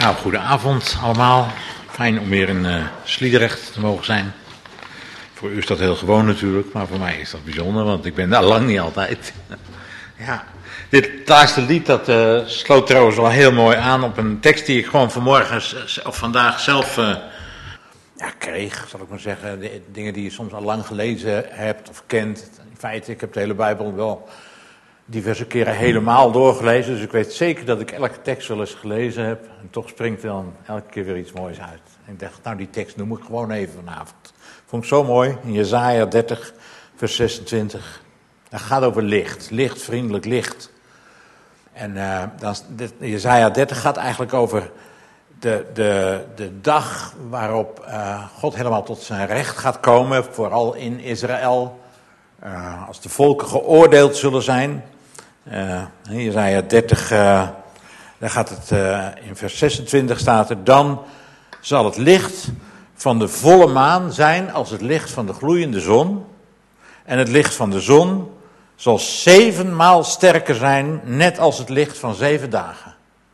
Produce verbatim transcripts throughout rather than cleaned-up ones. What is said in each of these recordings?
Nou, goedenavond allemaal. Fijn om weer in uh, Sliedrecht te mogen zijn. Voor u is dat heel gewoon natuurlijk, maar voor mij is dat bijzonder, want ik ben daar lang niet altijd. Ja, dit laatste lied dat uh, sloot trouwens wel heel mooi aan op een tekst die ik gewoon vanmorgen of vandaag zelf uh, ja, kreeg, zal ik maar zeggen. De, dingen die je soms al lang gelezen hebt of kent. In feite, ik heb de hele Bijbel wel diverse keren helemaal doorgelezen, dus ik weet zeker dat ik elke tekst wel eens gelezen heb. En toch springt er dan elke keer weer iets moois uit. En ik dacht, nou die tekst noem ik gewoon even vanavond. Vond ik zo mooi, in Jesaja dertig, vers zesentwintig. Dat gaat over licht, licht, vriendelijk licht. En uh, dan, dit, Jesaja dertig gaat eigenlijk over de, de, de dag waarop uh, God helemaal tot zijn recht gaat komen, vooral in Israël. Uh, als de volken geoordeeld zullen zijn. Uh, Jesaja dertig, uh, daar gaat het uh, in vers zesentwintig staat er, dan zal het licht van de volle maan zijn als het licht van de gloeiende zon. En het licht van de zon zal zevenmaal sterker zijn, net als het licht van zeven dagen.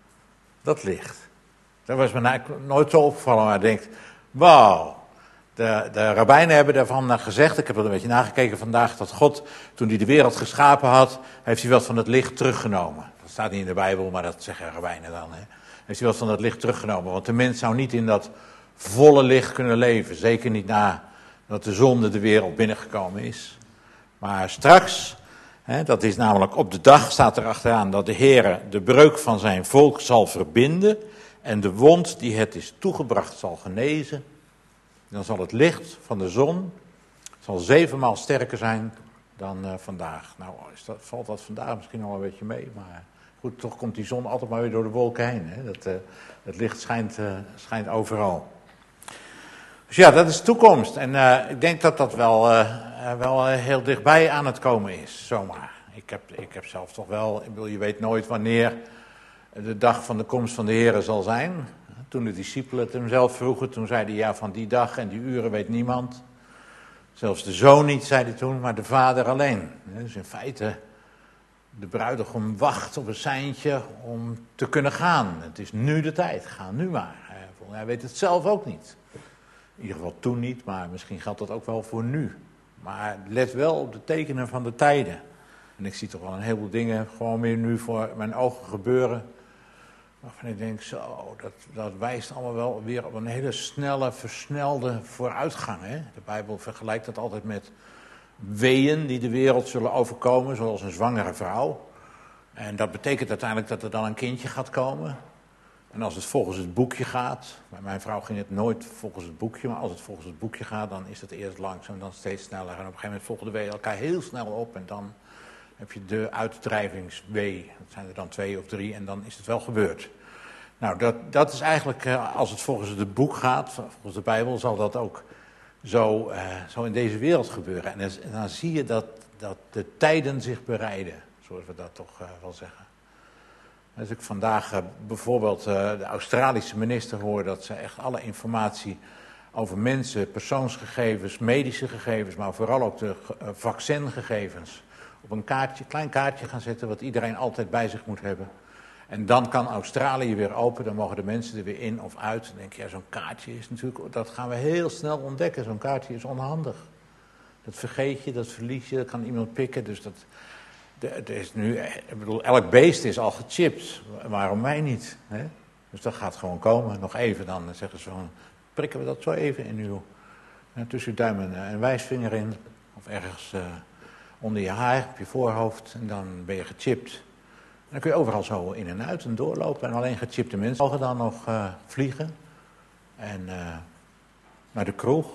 Dat licht. Dat was me eigenlijk nooit zo opgevallen, maar ik denk, wauw. De, de rabbijnen hebben daarvan gezegd, ik heb er een beetje nagekeken vandaag, dat God, toen hij de wereld geschapen had, heeft hij wat van het licht teruggenomen. Dat staat niet in de Bijbel, maar dat zeggen rabbijnen dan. Hè. Heeft hij wat van dat licht teruggenomen, want de mens zou niet in dat volle licht kunnen leven. Zeker niet nadat de zonde de wereld binnengekomen is. Maar straks, hè, dat is namelijk op de dag, staat er achteraan, dat de Heere de breuk van zijn volk zal verbinden en de wond die het is toegebracht zal genezen. Dan zal het licht van de zon zal zevenmaal sterker zijn dan uh, vandaag. Nou, is dat, valt dat vandaag misschien al een beetje mee, maar goed, toch komt die zon altijd maar weer door de wolken heen. Hè? Dat, uh, het licht schijnt, uh, schijnt overal. Dus ja, dat is de toekomst. En uh, ik denk dat dat wel, uh, wel uh, heel dichtbij aan het komen is, zomaar. Ik heb, ik heb zelf toch wel, ik bedoel, je weet nooit wanneer de dag van de komst van de Heere zal zijn. Toen de discipelen het hem zelf vroegen, toen zei hij, ja, van die dag en die uren weet niemand. Zelfs de zoon niet, zei hij toen, maar de vader alleen. Dus in feite, de bruidegom wacht op een seintje om te kunnen gaan. Het is nu de tijd, ga nu maar. Hij weet het zelf ook niet. In ieder geval toen niet, maar misschien geldt dat ook wel voor nu. Maar let wel op de tekenen van de tijden. En ik zie toch wel een heleboel dingen gewoon weer nu voor mijn ogen gebeuren. Waarvan ik denk, zo, dat, dat wijst allemaal wel weer op een hele snelle, versnelde vooruitgang. Hè? De Bijbel vergelijkt dat altijd met weeën die de wereld zullen overkomen, zoals een zwangere vrouw. En dat betekent uiteindelijk dat er dan een kindje gaat komen. En als het volgens het boekje gaat, bij mijn vrouw ging het nooit volgens het boekje, maar als het volgens het boekje gaat, dan is het eerst langzaam, dan steeds sneller. En op een gegeven moment volgen de weeën elkaar heel snel op en dan heb je de uitdrijvingswee. Dat zijn er dan twee of drie en dan is het wel gebeurd. Nou, dat, dat is eigenlijk, als het volgens het boek gaat, volgens de Bijbel, zal dat ook zo, uh, zo in deze wereld gebeuren. En dan, en dan zie je dat, dat de tijden zich bereiden, zoals we dat toch uh, wel zeggen. Als ik vandaag uh, bijvoorbeeld uh, de Australische minister hoor dat ze echt alle informatie over mensen, persoonsgegevens, medische gegevens, maar vooral ook de uh, vaccingegevens op een kaartje, klein kaartje gaan zetten wat iedereen altijd bij zich moet hebben. En dan kan Australië weer open, dan mogen de mensen er weer in of uit. Dan denk je, ja, zo'n kaartje is natuurlijk, dat gaan we heel snel ontdekken. Zo'n kaartje is onhandig. Dat vergeet je, dat verlies je, dat kan iemand pikken. Dus dat, het is nu, ik bedoel, elk beest is al gechipt. Waarom wij niet? Hè? Dus dat gaat gewoon komen. Nog even dan zeggen ze van, prikken we dat zo even in uw, ja, tussen uw duim en, en wijsvinger in. Of ergens uh, onder je haar, op je voorhoofd. En dan ben je gechipt. Dan kun je overal zo in en uit en doorlopen. En alleen gechipte mensen mogen dan nog uh, vliegen. En uh, naar de kroeg.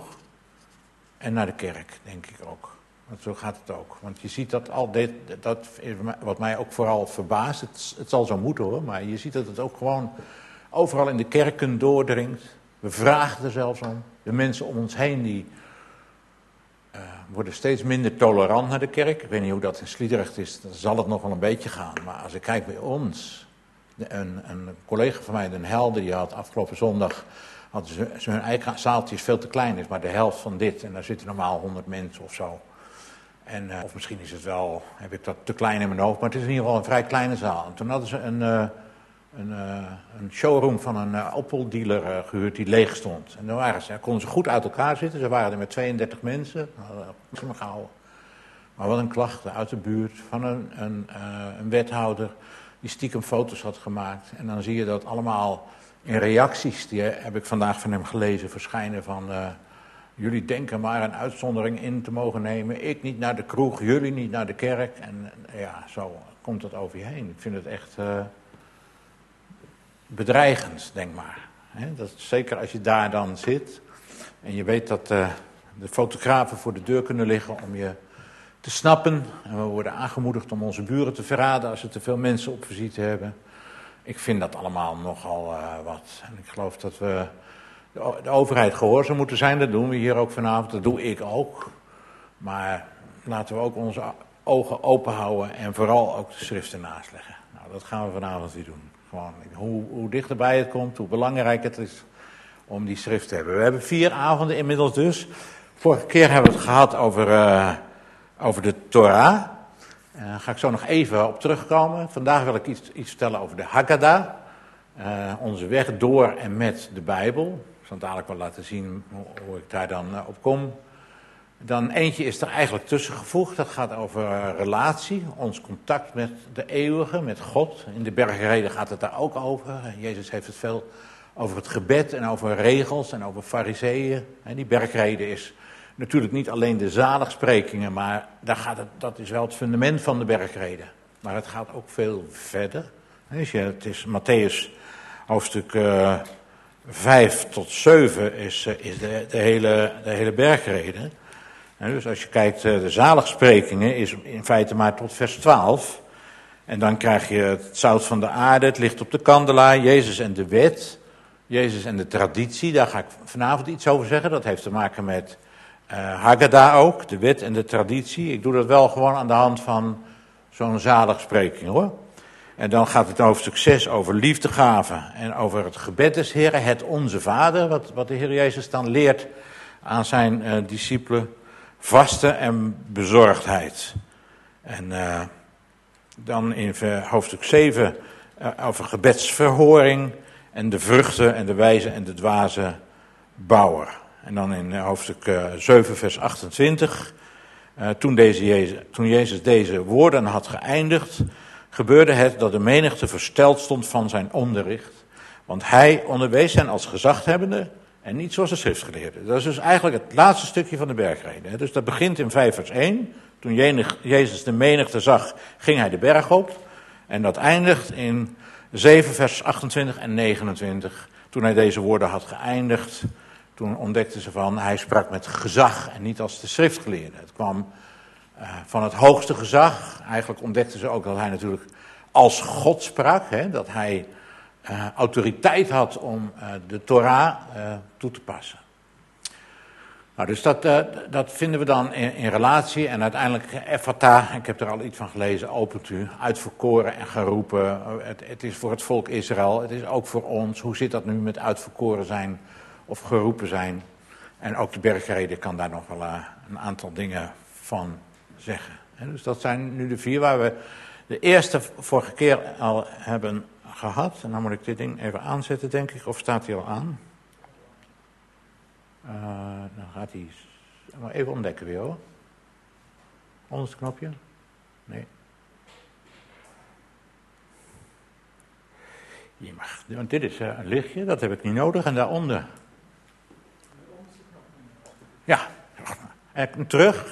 En naar de kerk, denk ik ook. Want zo gaat het ook. Want je ziet dat al dit, dat is wat mij ook vooral verbaast. Het, het zal zo moeten hoor, maar je ziet dat het ook gewoon overal in de kerken doordringt. We vragen er zelfs om. De mensen om ons heen die uh, worden steeds minder tolerant naar de kerk. Ik weet niet hoe dat in Sliedrecht is, dan zal het nog wel een beetje gaan. Maar als ik kijk bij ons, een, een collega van mij, Den Helder, die had afgelopen zondag, hadden ze, ze hun eigen zaaltje is veel te klein, is maar de helft van dit. En daar zitten normaal honderd mensen of zo. En, uh, of misschien is het wel, heb ik dat te klein in mijn hoofd, maar het is in ieder geval een vrij kleine zaal. En toen hadden ze een, uh, een, uh, een showroom van een uh, Opel-dealer uh, gehuurd die leeg stond. En daar, waren ze, daar konden ze goed uit elkaar zitten. Ze waren er met tweeëndertig mensen. Hadden gehouden. Maar wat een klacht uit de buurt van een, een, uh, een wethouder die stiekem foto's had gemaakt. En dan zie je dat allemaal in reacties, die heb ik vandaag van hem gelezen, verschijnen van... Uh, jullie denken maar een uitzondering in te mogen nemen. Ik niet naar de kroeg, jullie niet naar de kerk. En uh, ja, zo komt dat over je heen. Ik vind het echt uh, bedreigend, denk maar. He, dat, zeker als je daar dan zit en je weet dat uh, de fotografen voor de deur kunnen liggen om je te snappen. En we worden aangemoedigd om onze buren te verraden als ze te veel mensen op visite hebben. Ik vind dat allemaal nogal uh, wat. En ik geloof dat we de, de overheid gehoorzaam moeten zijn. Dat doen we hier ook vanavond. Dat doe ik ook. Maar laten we ook onze ogen open houden en vooral ook de schrift ernaast leggen. Nou, dat gaan we vanavond weer doen. Gewoon, hoe, hoe dichterbij het komt, hoe belangrijk het is om die schrift te hebben. We hebben vier avonden inmiddels dus. Vorige keer hebben we het gehad over, uh, over de Torah. Daar uh, ga ik zo nog even op terugkomen. Vandaag wil ik iets, iets vertellen over de Haggadah. Uh, onze weg door en met de Bijbel. Ik zal dadelijk wel laten zien hoe, hoe ik daar dan uh, op kom. Dan eentje is er eigenlijk tussengevoegd. Dat gaat over uh, relatie, ons contact met de eeuwige, met God. In de bergreden gaat het daar ook over. Jezus heeft het veel over het gebed en over regels en over fariseeën. En die bergreden is natuurlijk niet alleen de zaligsprekingen, maar daar gaat het, dat is wel het fundament van de bergreden. Maar het gaat ook veel verder. Het is Mattheüs hoofdstuk uh, vijf tot zeven is, uh, is de, de, hele, de hele bergreden. En dus als je kijkt, uh, de zaligsprekingen is in feite maar tot vers twaalf. En dan krijg je het zout van de aarde, het licht op de kandelaar, Jezus en de wet, Jezus en de traditie. Daar ga ik vanavond iets over zeggen. Dat heeft te maken met uh, Haggadah ook, de wet en de traditie. Ik doe dat wel gewoon aan de hand van zo'n zaligspreking hoor. En dan gaat het hoofdstuk zes over liefdegaven en over het gebed des Heren, het Onze Vader, wat, wat de Heer Jezus dan leert aan zijn uh, discipelen, vasten en bezorgdheid. En uh, dan in hoofdstuk zeven uh, over gebedsverhoring en de vruchten en de wijze en de dwaze bouwer. En dan in uh, hoofdstuk uh, zeven vers achtentwintig, uh, toen, deze Jezus, toen Jezus deze woorden had geëindigd, gebeurde het dat de menigte versteld stond van zijn onderricht. Want hij onderwees hen als gezaghebbende en niet zoals de schriftgeleerden. Dat is dus eigenlijk het laatste stukje van de bergreden. Dus dat begint in vijf vers één. Toen Jezus de menigte zag, ging hij de berg op. En dat eindigt in zeven vers achtentwintig en negenentwintig. Toen hij deze woorden had geëindigd, toen ontdekten ze van, hij sprak met gezag en niet als de schriftgeleerden. Het kwam uh, van het hoogste gezag. Eigenlijk ontdekten ze ook dat hij natuurlijk als God sprak. Hè, dat hij uh, autoriteit had om uh, de Torah uh, toe te passen. Nou, dus dat, uh, dat vinden we dan in, in relatie. En uiteindelijk Ephata, ik heb er al iets van gelezen, opent u, uitverkoren en geroepen. Het, het is voor het volk Israël, het is ook voor ons. Hoe zit dat nu met uitverkoren zijn of geroepen zijn? En ook de bergreden kan daar nog wel uh, een aantal dingen van zeggen. He, dus dat zijn nu de vier waar we de eerste vorige keer al hebben gehad. En dan moet ik dit ding even aanzetten, denk ik. Of staat hij al aan? Uh, dan gaat hij maar even ontdekken weer hoor. Onderste knopje? Nee. Je mag, want dit is uh, een lichtje, dat heb ik niet nodig. En daaronder. Ja, en terug.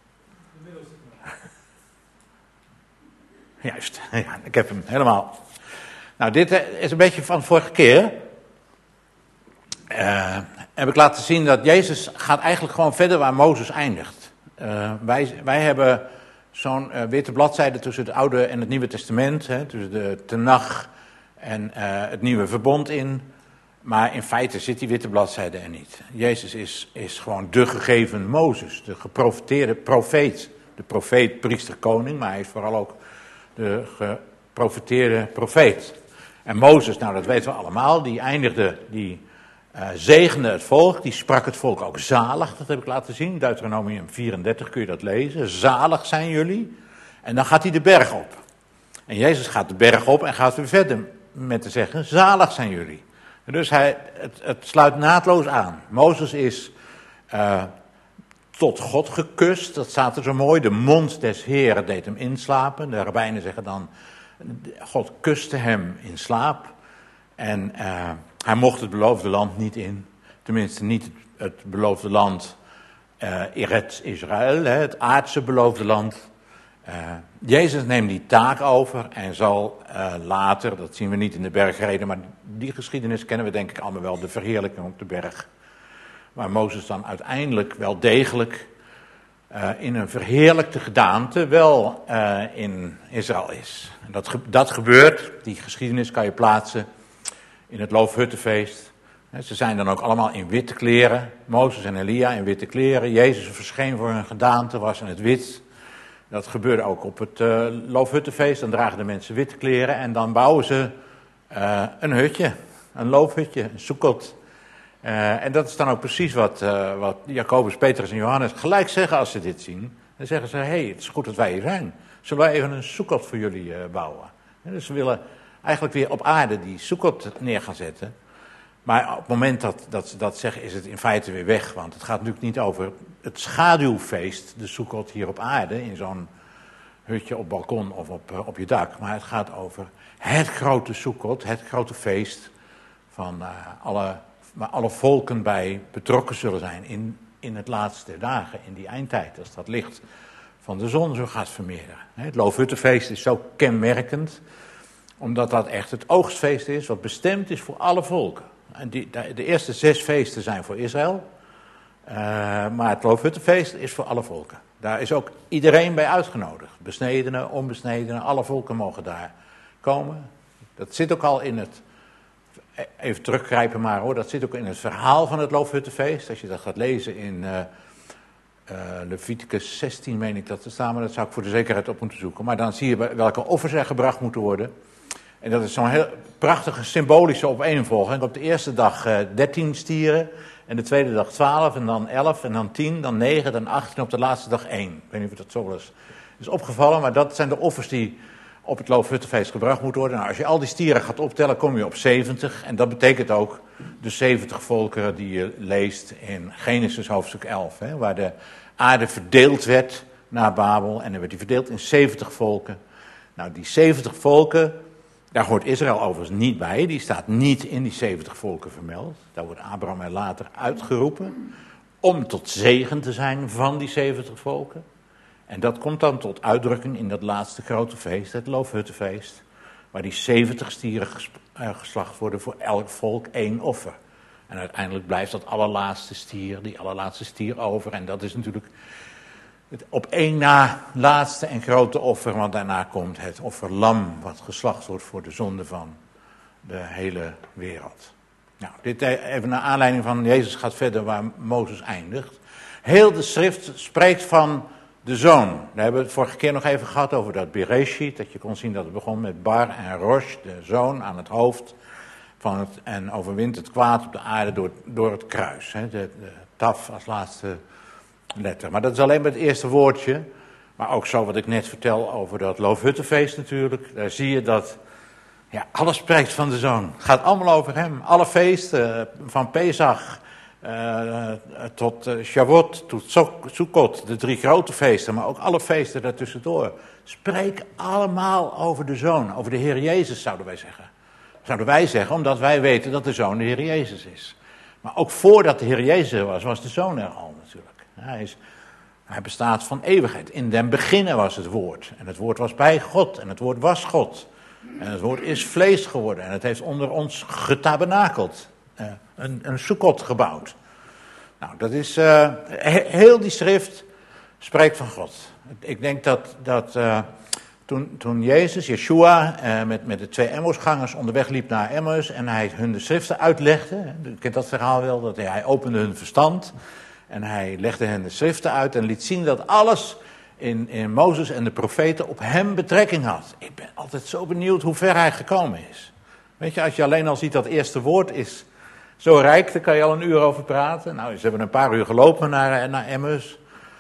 Juist, ja, ik heb hem helemaal. Nou, dit is een beetje van vorige keer. Uh, heb ik laten zien dat Jezus gaat eigenlijk gewoon verder waar Mozes eindigt. Uh, wij, wij hebben zo'n uh, witte bladzijde tussen het Oude en het Nieuwe Testament. Hè, tussen de Tenach en uh, het Nieuwe Verbond in. Maar in feite zit die witte bladzijde er niet. Jezus is, is gewoon de gegeven Mozes, de geprofeteerde profeet. De profeet, priester, koning, maar hij is vooral ook de geprofeteerde profeet. En Mozes, nou dat weten we allemaal, die eindigde, die uh, zegende het volk, die sprak het volk ook zalig, dat heb ik laten zien. Deuteronomium vierendertig kun je dat lezen, zalig zijn jullie. En dan gaat hij de berg op. En Jezus gaat de berg op en gaat weer verder met te zeggen, zalig zijn jullie. Dus hij, het, het sluit naadloos aan. Mozes is uh, tot God gekust, dat staat er zo mooi. De mond des Heeren deed hem inslapen. De rabbijnen zeggen dan, God kuste hem in slaap. En uh, hij mocht het beloofde land niet in. Tenminste niet het, het beloofde land uh, Eretz Israël, het aardse beloofde land. Uh, Jezus neemt die taak over en zal uh, later, dat zien we niet in de bergreden, maar die geschiedenis kennen we denk ik allemaal wel, de verheerlijking op de berg. Waar Mozes dan uiteindelijk wel degelijk uh, in een verheerlijkte gedaante wel uh, in Israël is. En dat, ge- dat gebeurt, die geschiedenis kan je plaatsen in het Loofhuttenfeest. Ze zijn dan ook allemaal in witte kleren, Mozes en Elia in witte kleren. Jezus verscheen voor hun gedaante, was in het wit. Dat gebeurde ook op het uh, Loofhuttenfeest. Dan dragen de mensen witte kleren en dan bouwen ze uh, een hutje, een loofhutje, een sukkot. Uh, en dat is dan ook precies wat, uh, wat Jacobus, Petrus en Johannes gelijk zeggen als ze dit zien. Dan zeggen ze, hé, hey, het is goed dat wij hier zijn. Zullen wij even een sukkot voor jullie uh, bouwen? En dus ze willen eigenlijk weer op aarde die sukkot neer gaan zetten. Maar op het moment dat, dat ze dat zeggen, is het in feite weer weg. Want het gaat natuurlijk niet over het schaduwfeest, de sukkot hier op aarde, in zo'n hutje op balkon of op, op je dak. Maar het gaat over het grote sukkot, het grote feest van uh, alle, waar alle volken bij betrokken zullen zijn in, in het laatste dagen, in die eindtijd. Als dat licht van de zon zo gaat vermeerderen. Het Loofhuttenfeest is zo kenmerkend, omdat dat echt het oogstfeest is, wat bestemd is voor alle volken. En die, de eerste zes feesten zijn voor Israël, uh, maar het Loofhuttenfeest is voor alle volken. Daar is ook iedereen bij uitgenodigd. Besnedenen, onbesnedenen, alle volken mogen daar komen. Dat zit ook al in het, even teruggrijpen maar hoor, dat zit ook in het verhaal van het Loofhuttenfeest. Als je dat gaat lezen in uh, uh, Leviticus zestien, meen ik dat te staan, maar dat zou ik voor de zekerheid op moeten zoeken. Maar dan zie je welke offers er gebracht moeten worden. En dat is zo'n heel prachtige symbolische opeenvolging. Op de eerste dag uh, dertien stieren, en de tweede dag twaalf, en dan elf, en dan tien, dan negen, dan acht, en op de laatste dag één. Ik weet niet of dat zo wel is, is opgevallen, maar dat zijn de offers die op het Loofhuttenfeest gebracht moeten worden. Nou, als je al die stieren gaat optellen, kom je op zeventig. En dat betekent ook de zeventig volkeren die je leest in Genesis hoofdstuk elf. Hè, waar de aarde verdeeld werd na Babel, en dan werd die verdeeld in zeventig volken. Nou, die zeventig volken, daar hoort Israël overigens niet bij, die staat niet in die zeventig volken vermeld. Daar wordt Abraham er later uitgeroepen om tot zegen te zijn van die zeventig volken. En dat komt dan tot uitdrukking in dat laatste grote feest, het Loofhuttenfeest, waar die zeventig stieren ges- uh, geslacht worden voor elk volk één offer. En uiteindelijk blijft dat allerlaatste stier, die allerlaatste stier over, en dat is natuurlijk het op één na laatste en grote offer, want daarna komt het offerlam wat geslacht wordt voor de zonde van de hele wereld. Nou, dit even naar aanleiding van Jezus gaat verder waar Mozes eindigt. Heel de schrift spreekt van de zoon. We hebben het vorige keer nog even gehad over dat Bereshit, dat je kon zien dat het begon met Bar en Rosh, de zoon aan het hoofd van het, en overwint het kwaad op de aarde door, door het kruis. Hè, de, de taf als laatste letter. Maar dat is alleen maar het eerste woordje. Maar ook zo wat ik net vertel over dat Loofhuttenfeest natuurlijk. Daar zie je dat, ja, alles spreekt van de zoon. Het gaat allemaal over hem. Alle feesten, van Pesach uh, tot uh, Shavuot, tot Sukkot, de drie grote feesten, maar ook alle feesten daartussendoor, spreken allemaal over de zoon, over de Heer Jezus, zouden wij zeggen. Zouden wij zeggen, omdat wij weten dat de zoon de Heer Jezus is. Maar ook voordat de Heer Jezus er was, was de zoon er al natuurlijk. Hij, is, hij bestaat van eeuwigheid. In den beginnen was het woord. En het woord was bij God. En het woord was God. En het woord is vlees geworden. En het heeft onder ons getabernakeld. Uh, een, een sukkot gebouwd. Nou, dat is... Uh, he, heel die schrift spreekt van God. Ik denk dat... dat uh, toen, toen Jezus, Yeshua, uh, met, met de twee Emmausgangers onderweg liep naar Emmaus. En hij hun de schriften uitlegde. U kent dat verhaal wel. Dat hij, hij opende hun verstand. En hij legde hen de schriften uit en liet zien dat alles in, in Mozes en de profeten op hem betrekking had. Ik ben altijd zo benieuwd hoe ver hij gekomen is. Weet je, als je alleen al ziet dat eerste woord is zo rijk, daar kan je al een uur over praten. Nou, ze hebben een paar uur gelopen naar, naar Emmaus.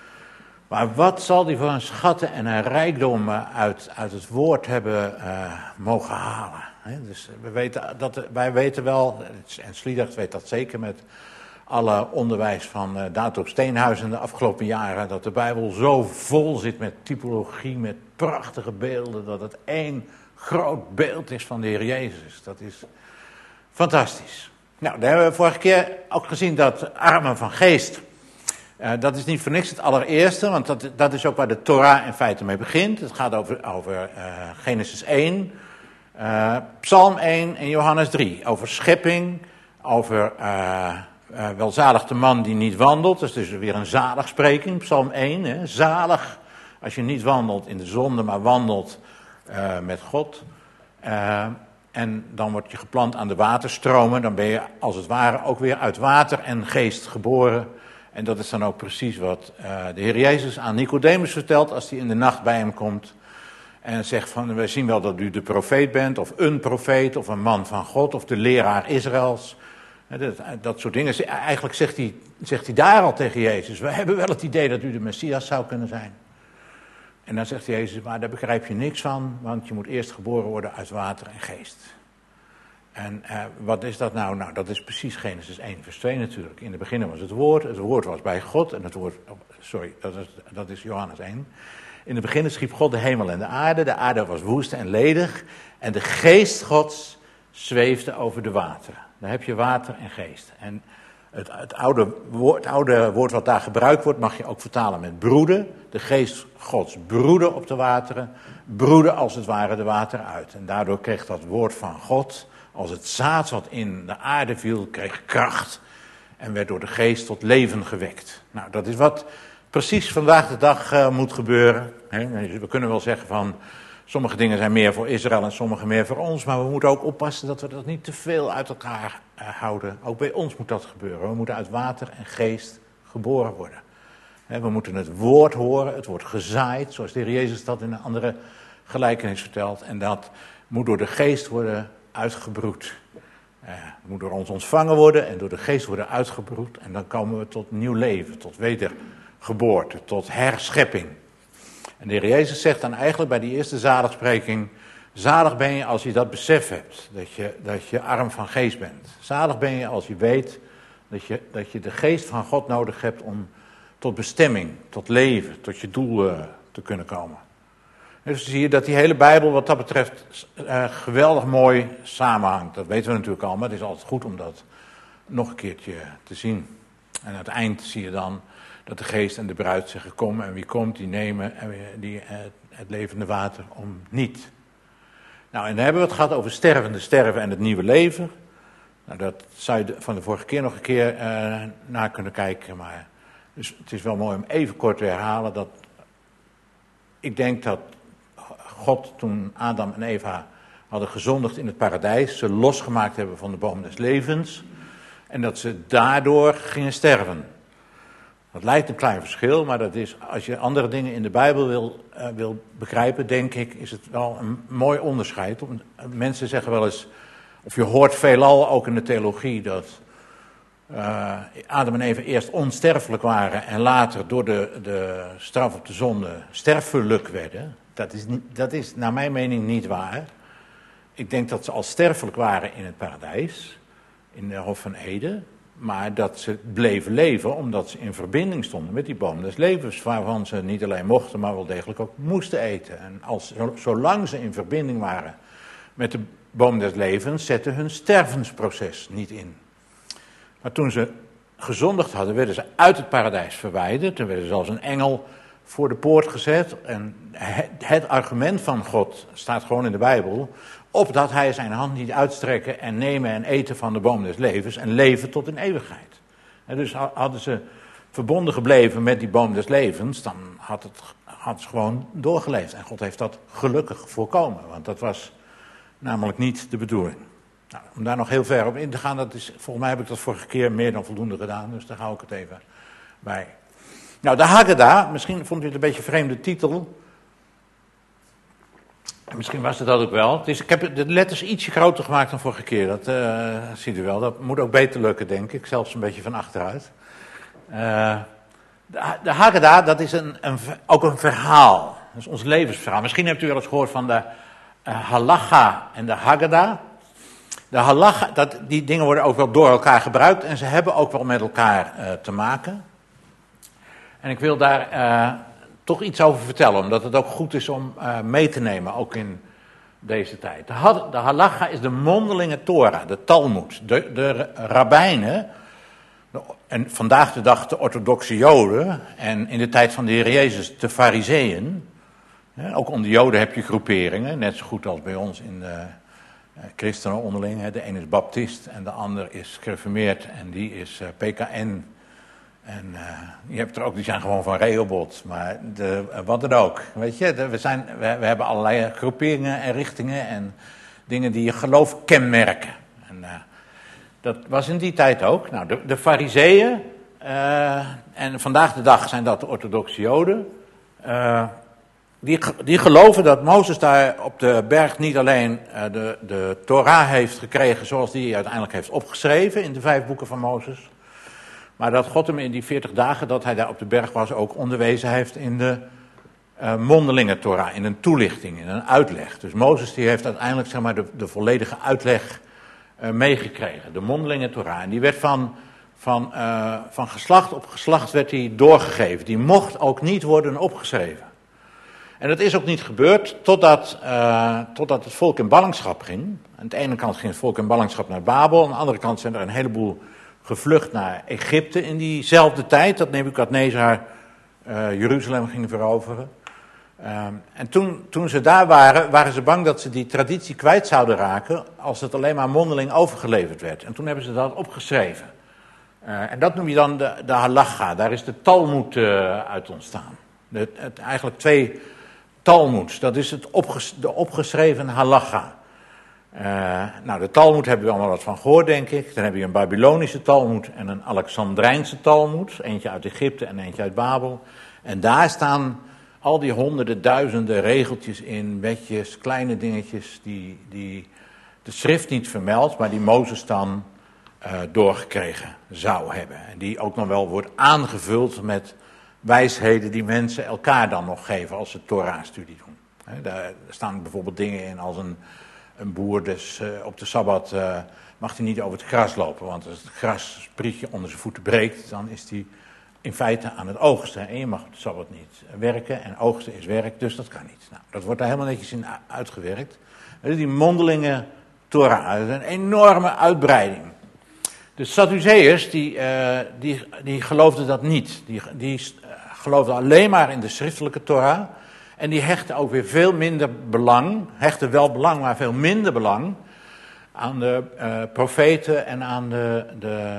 Maar wat zal die voor een schatten en een rijkdom uit, uit het woord hebben uh, mogen halen? Hè? Dus we weten dat, wij weten wel, en Sliedrecht weet dat zeker met alle onderwijs van uh, Dato Steenhuizen de afgelopen jaren, dat de Bijbel zo vol zit met typologie, met prachtige beelden, dat het één groot beeld is van de Heer Jezus. Dat is fantastisch. Nou, daar hebben we vorige keer ook gezien dat armen van geest, uh, dat is niet voor niks het allereerste, want dat, dat is ook waar de Torah in feite mee begint. Het gaat over, over uh, Genesis één, uh, Psalm één en Johannes drie. Over schepping, over uh, uh, welzalig de man die niet wandelt. Dat is dus weer een zaligspreking, Psalm één. Hè? Zalig als je niet wandelt in de zonde, maar wandelt uh, met God. Uh, En dan word je geplant aan de waterstromen. Dan ben je als het ware ook weer uit water en geest geboren. En dat is dan ook precies wat uh, de Heer Jezus aan Nicodemus vertelt als hij in de nacht bij hem komt. En zegt van, wij zien wel dat u de profeet bent, of een profeet, of een man van God, of de leraar Israëls. Dat, dat soort dingen. Eigenlijk zegt hij, zegt hij daar al tegen Jezus, we hebben wel het idee dat u de Messias zou kunnen zijn. En dan zegt Jezus, maar daar begrijp je niks van, want je moet eerst geboren worden uit water en geest. En uh, wat is dat nou? Nou, dat is precies Genesis één vers twee natuurlijk. In het begin was het woord, het woord was bij God, en het woord, oh, sorry, dat is, dat is Johannes één. In het begin schiep God de hemel en de aarde, de aarde was woest en ledig, en de geest Gods zweefde over de wateren. Daar heb je water en geest. En Het, het, oude woord, het oude woord wat daar gebruikt wordt, mag je ook vertalen met broeden. De geest Gods broedde op de wateren, broedde als het ware de wateren uit. En daardoor kreeg dat woord van God, als het zaad wat in de aarde viel, kreeg kracht en werd door de geest tot leven gewekt. Nou, dat is wat precies vandaag de dag uh, moet gebeuren. Hè? We kunnen wel zeggen van, sommige dingen zijn meer voor Israël en sommige meer voor ons, maar we moeten ook oppassen dat we dat niet te veel uit elkaar uh, houden. Ook bij ons moet dat gebeuren. We moeten uit water en geest geboren worden. He, we moeten het woord horen, het wordt gezaaid, zoals de Heer Jezus dat in een andere gelijkenis vertelt. En dat moet door de geest worden uitgebroed. Uh, het moet door ons ontvangen worden en door de geest worden uitgebroed. En dan komen we tot nieuw leven, tot wedergeboorte, tot herschepping. En de Heer Jezus zegt dan eigenlijk bij die eerste zaligspreking, zalig ben je als je dat besef hebt, dat je, dat je arm van geest bent. Zalig ben je als je weet dat je, dat je de geest van God nodig hebt om tot bestemming, tot leven, tot je doel uh, te kunnen komen. Dus zie je dat die hele Bijbel wat dat betreft uh, geweldig mooi samenhangt. Dat weten we natuurlijk al, maar het is altijd goed om dat nog een keertje te zien. En aan het eind zie je dan dat de geest en de bruid zeggen, kom, en wie komt, die nemen en die, uh, het levende water om niet. Nou, en dan hebben we het gehad over stervende sterven en het nieuwe leven. Nou, dat zou je van de vorige keer nog een keer uh, naar kunnen kijken. Maar dus het is wel mooi om even kort te herhalen dat ik denk dat God toen Adam en Eva hadden gezondigd in het paradijs, ze losgemaakt hebben van de boom des levens en dat ze daardoor gingen sterven. Dat lijkt een klein verschil, maar dat is, als je andere dingen in de Bijbel wil, uh, wil begrijpen, denk ik, is het wel een mooi onderscheid. Mensen zeggen wel eens, of je hoort veelal ook in de theologie, dat uh, Adam en Eva eerst onsterfelijk waren en later door de, de straf op de zonde sterfelijk werden. Dat is, dat is naar mijn mening niet waar. Ik denk dat ze al sterfelijk waren in het paradijs, in de Hof van Eden. Maar dat ze bleven leven omdat ze in verbinding stonden met die boom des levens, waarvan ze niet alleen mochten, maar wel degelijk ook moesten eten. En als, zolang ze in verbinding waren met de boom des levens, zette hun stervensproces niet in. Maar toen ze gezondigd hadden, werden ze uit het paradijs verwijderd. Toen werden ze als een engel voor de poort gezet. En het, het argument van God staat gewoon in de Bijbel, opdat hij zijn hand niet uitstrekken en nemen en eten van de boom des levens en leven tot in eeuwigheid. En dus hadden ze verbonden gebleven met die boom des levens, dan had het, had het gewoon doorgeleefd. En God heeft dat gelukkig voorkomen, want dat was namelijk niet de bedoeling. Nou, om daar nog heel ver op in te gaan, dat is, volgens mij heb ik dat vorige keer meer dan voldoende gedaan, dus daar hou ik het even bij. Nou, de Haggadah, misschien vond u het een beetje een vreemde titel. Misschien was het dat ook wel. Het is, ik heb de letters ietsje groter gemaakt dan vorige keer, dat uh, ziet u wel. Dat moet ook beter lukken, denk ik, zelfs een beetje van achteruit. Uh, de, de Haggadah, dat is een, een, ook een verhaal. Dat is ons levensverhaal. Misschien hebt u wel eens gehoord van de uh, halacha en de Haggadah. De halacha, dat, die dingen worden ook wel door elkaar gebruikt en ze hebben ook wel met elkaar uh, te maken. En ik wil daar uh, toch iets over vertellen, omdat het ook goed is om uh, mee te nemen, ook in deze tijd. De, ha- de halacha is de mondelinge Torah, de Talmud. De, de rabbijnen, de, en vandaag de dag de orthodoxe Joden, en in de tijd van de Heer Jezus de Farizeeën. Ja, ook onder Joden heb je groeperingen, net zo goed als bij ons in de uh, christenen onderling. Hè. De een is baptist en de ander is gereformeerd en die is uh, P K N. En uh, je hebt er ook, die zijn gewoon van Rehoboth, maar de, uh, wat dan ook. Weet je, de, we, zijn, we, we hebben allerlei groeperingen en richtingen en dingen die je geloof kenmerken. En uh, dat was in die tijd ook. Nou, de, de Farizeeën, uh, en vandaag de dag zijn dat de orthodoxe Joden, uh, die, die geloven dat Mozes daar op de berg niet alleen uh, de, de Torah heeft gekregen zoals die uiteindelijk heeft opgeschreven in de vijf boeken van Mozes. Maar dat God hem in die veertig dagen dat hij daar op de berg was ook onderwezen heeft in de uh, mondelinge Torah, in een toelichting, in een uitleg. Dus Mozes die heeft uiteindelijk zeg maar, de, de volledige uitleg uh, meegekregen, de mondelinge Torah. En die werd van, van, uh, van geslacht op geslacht werd die doorgegeven. Die mocht ook niet worden opgeschreven. En dat is ook niet gebeurd totdat, uh, totdat het volk in ballingschap ging. Aan de ene kant ging het volk in ballingschap naar Babel, aan de andere kant zijn er een heleboel gevlucht naar Egypte in diezelfde tijd, dat Nebukadnezar uh, Jeruzalem ging veroveren. Um, en toen, toen ze daar waren, waren ze bang dat ze die traditie kwijt zouden raken als het alleen maar mondeling overgeleverd werd. En toen hebben ze dat opgeschreven. Uh, en dat noem je dan de, de halacha, daar is de Talmud uh, uit ontstaan. De, het, eigenlijk twee Talmuds, dat is het opges, de opgeschreven halacha. Uh, nou, de Talmud hebben we allemaal wat van gehoord, denk ik. Dan heb je een Babylonische Talmud en een Alexandrijnse Talmud. Eentje uit Egypte en eentje uit Babel. En daar staan al die honderden, duizenden regeltjes in, wetjes, kleine dingetjes die, die de schrift niet vermeldt, maar die Mozes dan uh, doorgekregen zou hebben. En die ook nog wel wordt aangevuld met wijsheden die mensen elkaar dan nog geven als ze Torah-studie doen. He, daar staan bijvoorbeeld dingen in als een... Een boer dus uh, op de Sabbat uh, mag hij niet over het gras lopen, want als het grassprietje onder zijn voeten breekt, dan is hij in feite aan het oogsten. En je mag op de Sabbat niet werken en oogsten is werk, dus dat kan niet. Nou, dat wordt daar helemaal netjes in uitgewerkt. Dus die mondelinge Torah, dat is een enorme uitbreiding. De Sadduceërs, die, uh, die, die geloofden dat niet. Die, die uh, geloofden alleen maar in de schriftelijke Torah. En die hechten ook weer veel minder belang, hechten wel belang, maar veel minder belang aan de uh, profeten en aan de, de,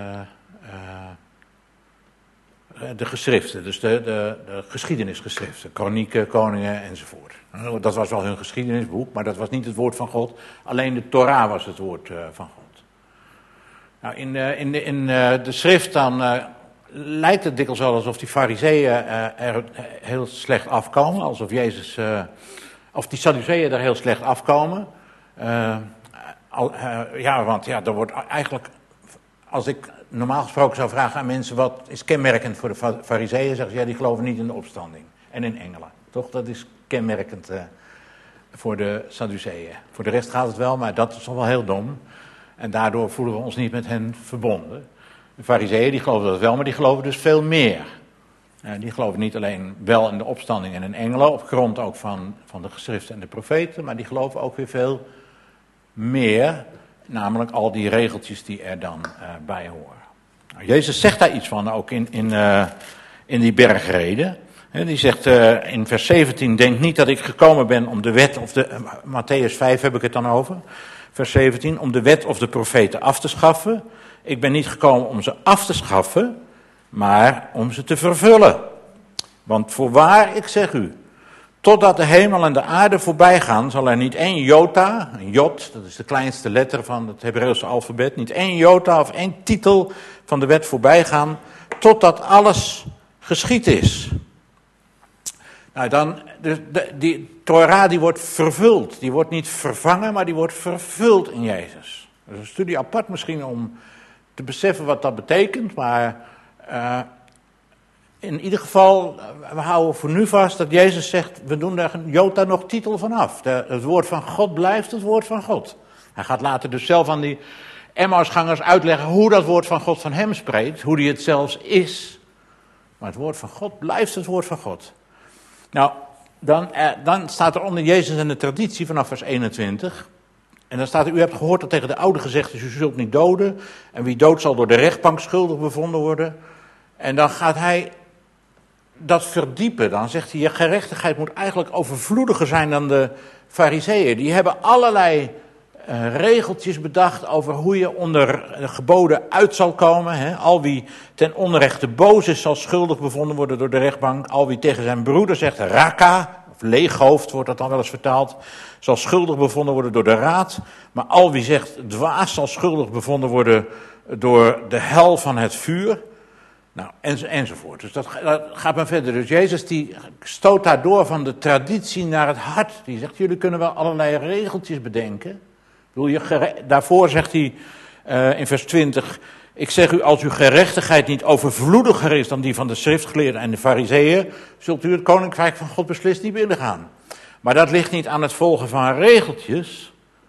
uh, de geschriften. Dus de, de, de geschiedenisgeschriften, kronieken, koningen enzovoort. Dat was wel hun geschiedenisboek, maar dat was niet het woord van God. Alleen de Torah was het woord uh, van God. Nou, in, uh, in, de, in uh, de schrift dan... Uh, lijkt het dikwijls wel alsof die Farizeeën uh, er heel slecht afkomen, alsof Jezus, uh, of die Sadduceeën er heel slecht afkomen. Uh, al, uh, ja, want ja, er wordt eigenlijk, als ik normaal gesproken zou vragen aan mensen, wat is kenmerkend voor de Farizeeën, zeggen ze, ja, die geloven niet in de opstanding en in engelen. Toch, dat is kenmerkend uh, voor de Sadduceeën. Voor de rest gaat het wel, maar dat is toch wel heel dom. En daardoor voelen we ons niet met hen verbonden. De Farizeeën die geloven dat wel, maar die geloven dus veel meer. Uh, die geloven niet alleen wel in de opstanding en in engelen, op grond ook van, van de geschriften en de profeten, maar die geloven ook weer veel meer, namelijk al die regeltjes die er dan uh, bij horen. Nou, Jezus zegt daar iets van, ook in, in, uh, in die bergreden. He, die zegt uh, in vers zeventien, denk niet dat ik gekomen ben om de wet, of de, uh, Matthäus vijf heb ik het dan over, vers zeventien, om de wet of de profeten af te schaffen. Ik ben niet gekomen om ze af te schaffen, maar om ze te vervullen. Want voorwaar, ik zeg u, totdat de hemel en de aarde voorbij gaan, zal er niet één jota, een jot, dat is de kleinste letter van het Hebreeuwse alfabet, niet één jota of één titel van de wet voorbij gaan, totdat alles geschied is. Nou, dan, de, de, die Torah die wordt vervuld, die wordt niet vervangen, maar die wordt vervuld in Jezus. Dat is een studie apart misschien om te beseffen wat dat betekent, maar uh, in ieder geval, we houden voor nu vast dat Jezus zegt, we doen daar een jota nog titel van af. De, het woord van God blijft het woord van God. Hij gaat later dus zelf aan die Emmausgangers uitleggen hoe dat woord van God van hem spreekt, hoe die het zelfs is. Maar het woord van God blijft het woord van God. Nou, dan, eh, dan staat er onder Jezus en de traditie vanaf vers eenentwintig. En dan staat er, u hebt gehoord dat tegen de oude gezegd is, u zult niet doden. En wie doodt zal door de rechtbank schuldig bevonden worden. En dan gaat hij dat verdiepen. Dan zegt hij, je gerechtigheid moet eigenlijk overvloediger zijn dan de Farizeeën. Die hebben allerlei uh, regeltjes bedacht over hoe je onder de geboden uit zal komen. Hè. Al wie ten onrechte boos is, zal schuldig bevonden worden door de rechtbank. Al wie tegen zijn broeder zegt, raka, of leeghoofd wordt dat dan wel eens vertaald, zal schuldig bevonden worden door de raad. Maar al wie zegt dwaas, zal schuldig bevonden worden door de hel van het vuur. Nou, en, enzovoort. Dus dat, dat gaat maar verder. Dus Jezus die stoot daardoor van de traditie naar het hart. Die zegt, jullie kunnen wel allerlei regeltjes bedenken. Ik bedoel, je gere- daarvoor zegt hij uh, in vers twintig... Ik zeg u, als uw gerechtigheid niet overvloediger is dan die van de schriftgeleerden en de farizeeën, zult u het koninkrijk van God beslist niet binnengaan. Maar dat ligt niet aan het volgen van regeltjes.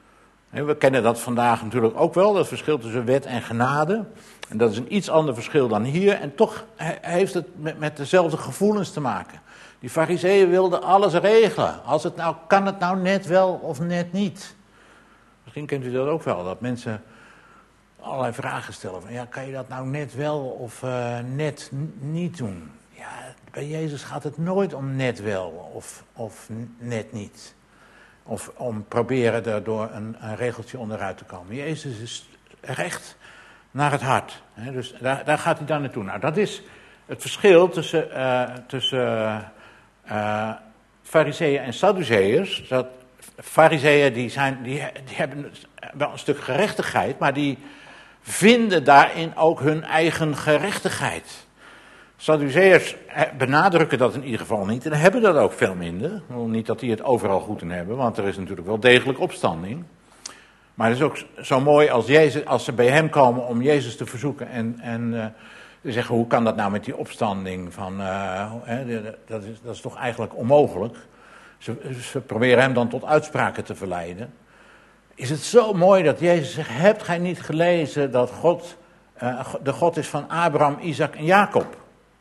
We kennen dat vandaag natuurlijk ook wel, dat verschil tussen wet en genade. En dat is een iets ander verschil dan hier. En toch heeft het met, met dezelfde gevoelens te maken. Die farizeeën wilden alles regelen. Als het nou, kan het nou net wel of net niet? Misschien kent u dat ook wel, dat mensen allerlei vragen stellen. Van, ja, kan je dat nou net wel of uh, net n- niet doen? Ja, bij Jezus gaat het nooit om net wel of, of net niet. Of om proberen er door een, een regeltje onderuit te komen. Jezus is recht naar het hart. Hè? Dus daar, daar gaat hij dan naartoe. Nou, dat is het verschil tussen, uh, tussen uh, Farizeeën en Sadduceërs. Dat Farizeeën die zijn, die, die hebben wel een stuk gerechtigheid, maar die vinden daarin ook hun eigen gerechtigheid. Sadduceërs benadrukken dat in ieder geval niet en hebben dat ook veel minder. Niet dat die het overal goed in hebben, want er is natuurlijk wel degelijk opstanding. Maar het is ook zo mooi als, Jezus, als ze bij hem komen om Jezus te verzoeken en, en uh, te zeggen, hoe kan dat nou met die opstanding? Van, uh, hè, dat, is, dat is toch eigenlijk onmogelijk. Ze, ze proberen hem dan tot uitspraken te verleiden. Is het zo mooi dat Jezus zegt, hebt gij niet gelezen dat God uh, de God is van Abraham, Isaac en Jacob?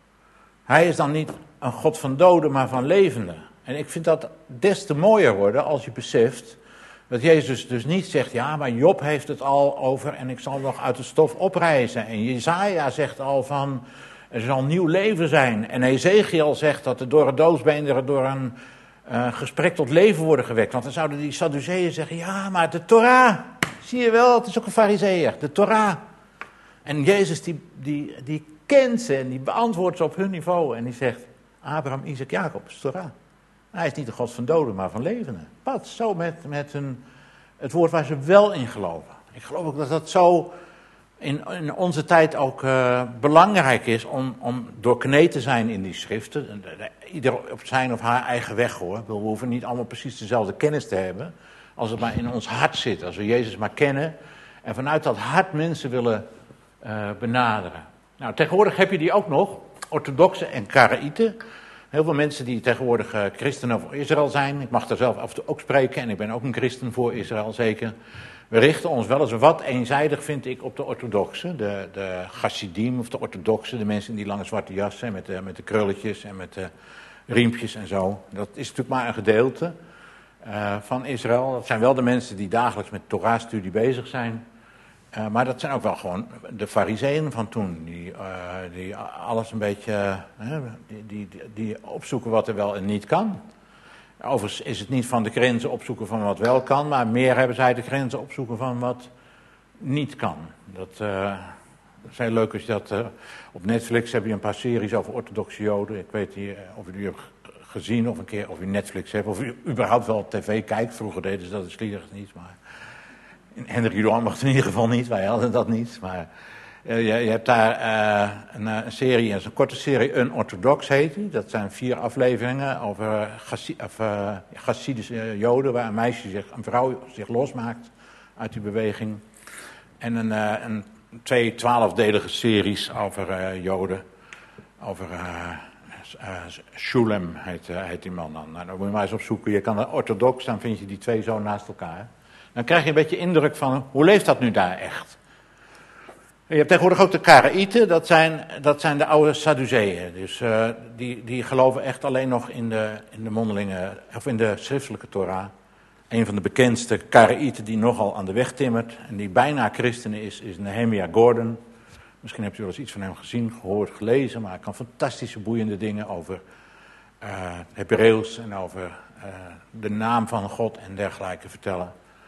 Hij is dan niet een God van doden, maar van levenden. En ik vind dat des te mooier worden als je beseft dat Jezus dus niet zegt, ja, maar Job heeft het al over en ik zal nog uit de stof oprijzen. En Jesaja zegt al van, er zal nieuw leven zijn. En Ezekiel zegt dat de dorre doodsbeenderen door een uh, gesprek tot leven worden gewekt. Want dan zouden die Sadduceeën zeggen, ja, maar de Torah, zie je wel, het is ook een Farizeeër, de Torah. En Jezus die, die, die kent ze en die beantwoordt ze op hun niveau. En die zegt, Abraham, Isaac, Jacob, is Torah. Hij is niet de God van doden, maar van levenden. Wat? Zo met, met hun, het woord waar ze wel in geloven. Ik geloof ook dat dat zo in, in onze tijd ook uh, belangrijk is om, om doorkneed te zijn in die schriften. Ieder op zijn of haar eigen weg hoor. We hoeven niet allemaal precies dezelfde kennis te hebben. Als het maar in ons hart zit, als we Jezus maar kennen. En vanuit dat hart mensen willen uh, benaderen. Nou, tegenwoordig heb je die ook nog, orthodoxen en Karaïten. Heel veel mensen die tegenwoordig uh, christenen voor Israël zijn. Ik mag daar zelf af en toe ook spreken en ik ben ook een christen voor Israël zeker. We richten ons wel eens wat eenzijdig, vind ik, op de orthodoxen. De, de chassidim of de orthodoxen, de mensen in die lange zwarte jassen met de, met de krulletjes en met de riempjes en zo. Dat is natuurlijk maar een gedeelte uh, van Israël. Dat zijn wel de mensen die dagelijks met Torah-studie bezig zijn. Uh, maar dat zijn ook wel gewoon de farizeeën van toen, die, uh, die alles een beetje, uh, die, die, die opzoeken wat er wel en niet kan. Overigens is het niet van de grenzen opzoeken van wat wel kan, maar meer hebben zij de grenzen opzoeken van wat niet kan. Dat, uh, dat is heel leuk als je dat, uh, op Netflix heb je een paar series over orthodoxe Joden. Ik weet niet of u die hebt gezien of een keer, of u Netflix hebt, of u überhaupt wel op tv kijkt. Vroeger deden ze dat in Sliedrecht niet, maar Hendrik Judan mag het in ieder geval niet, wij hadden dat niet. Maar uh, je, je hebt daar uh, een, een serie, een korte serie, Unorthodox heet die. Dat zijn vier afleveringen over Chassidische uh, Joden, waar een meisje, zich, een vrouw zich losmaakt uit die beweging. En een, uh, een twee twaalfdelige series over uh, Joden, over uh, uh, Shulem heet, uh, heet die man dan. Nou, dan moet je maar eens opzoeken. Je kan er orthodox, dan vind je die twee zo naast elkaar. Dan krijg je een beetje indruk van, hoe leeft dat nu daar echt? Je hebt tegenwoordig ook de Karaïten, dat zijn, dat zijn de oude Sadduceeën. Dus uh, die, die geloven echt alleen nog in de, in de mondelinge, of in de schriftelijke Torah. Een van de bekendste Karaïten die nogal aan de weg timmert en die bijna christen is, is Nehemia Gordon. Misschien hebt u wel eens iets van hem gezien, gehoord, gelezen, maar hij kan fantastische boeiende dingen over uh, Hebreeuws en over uh, de naam van God en dergelijke vertellen.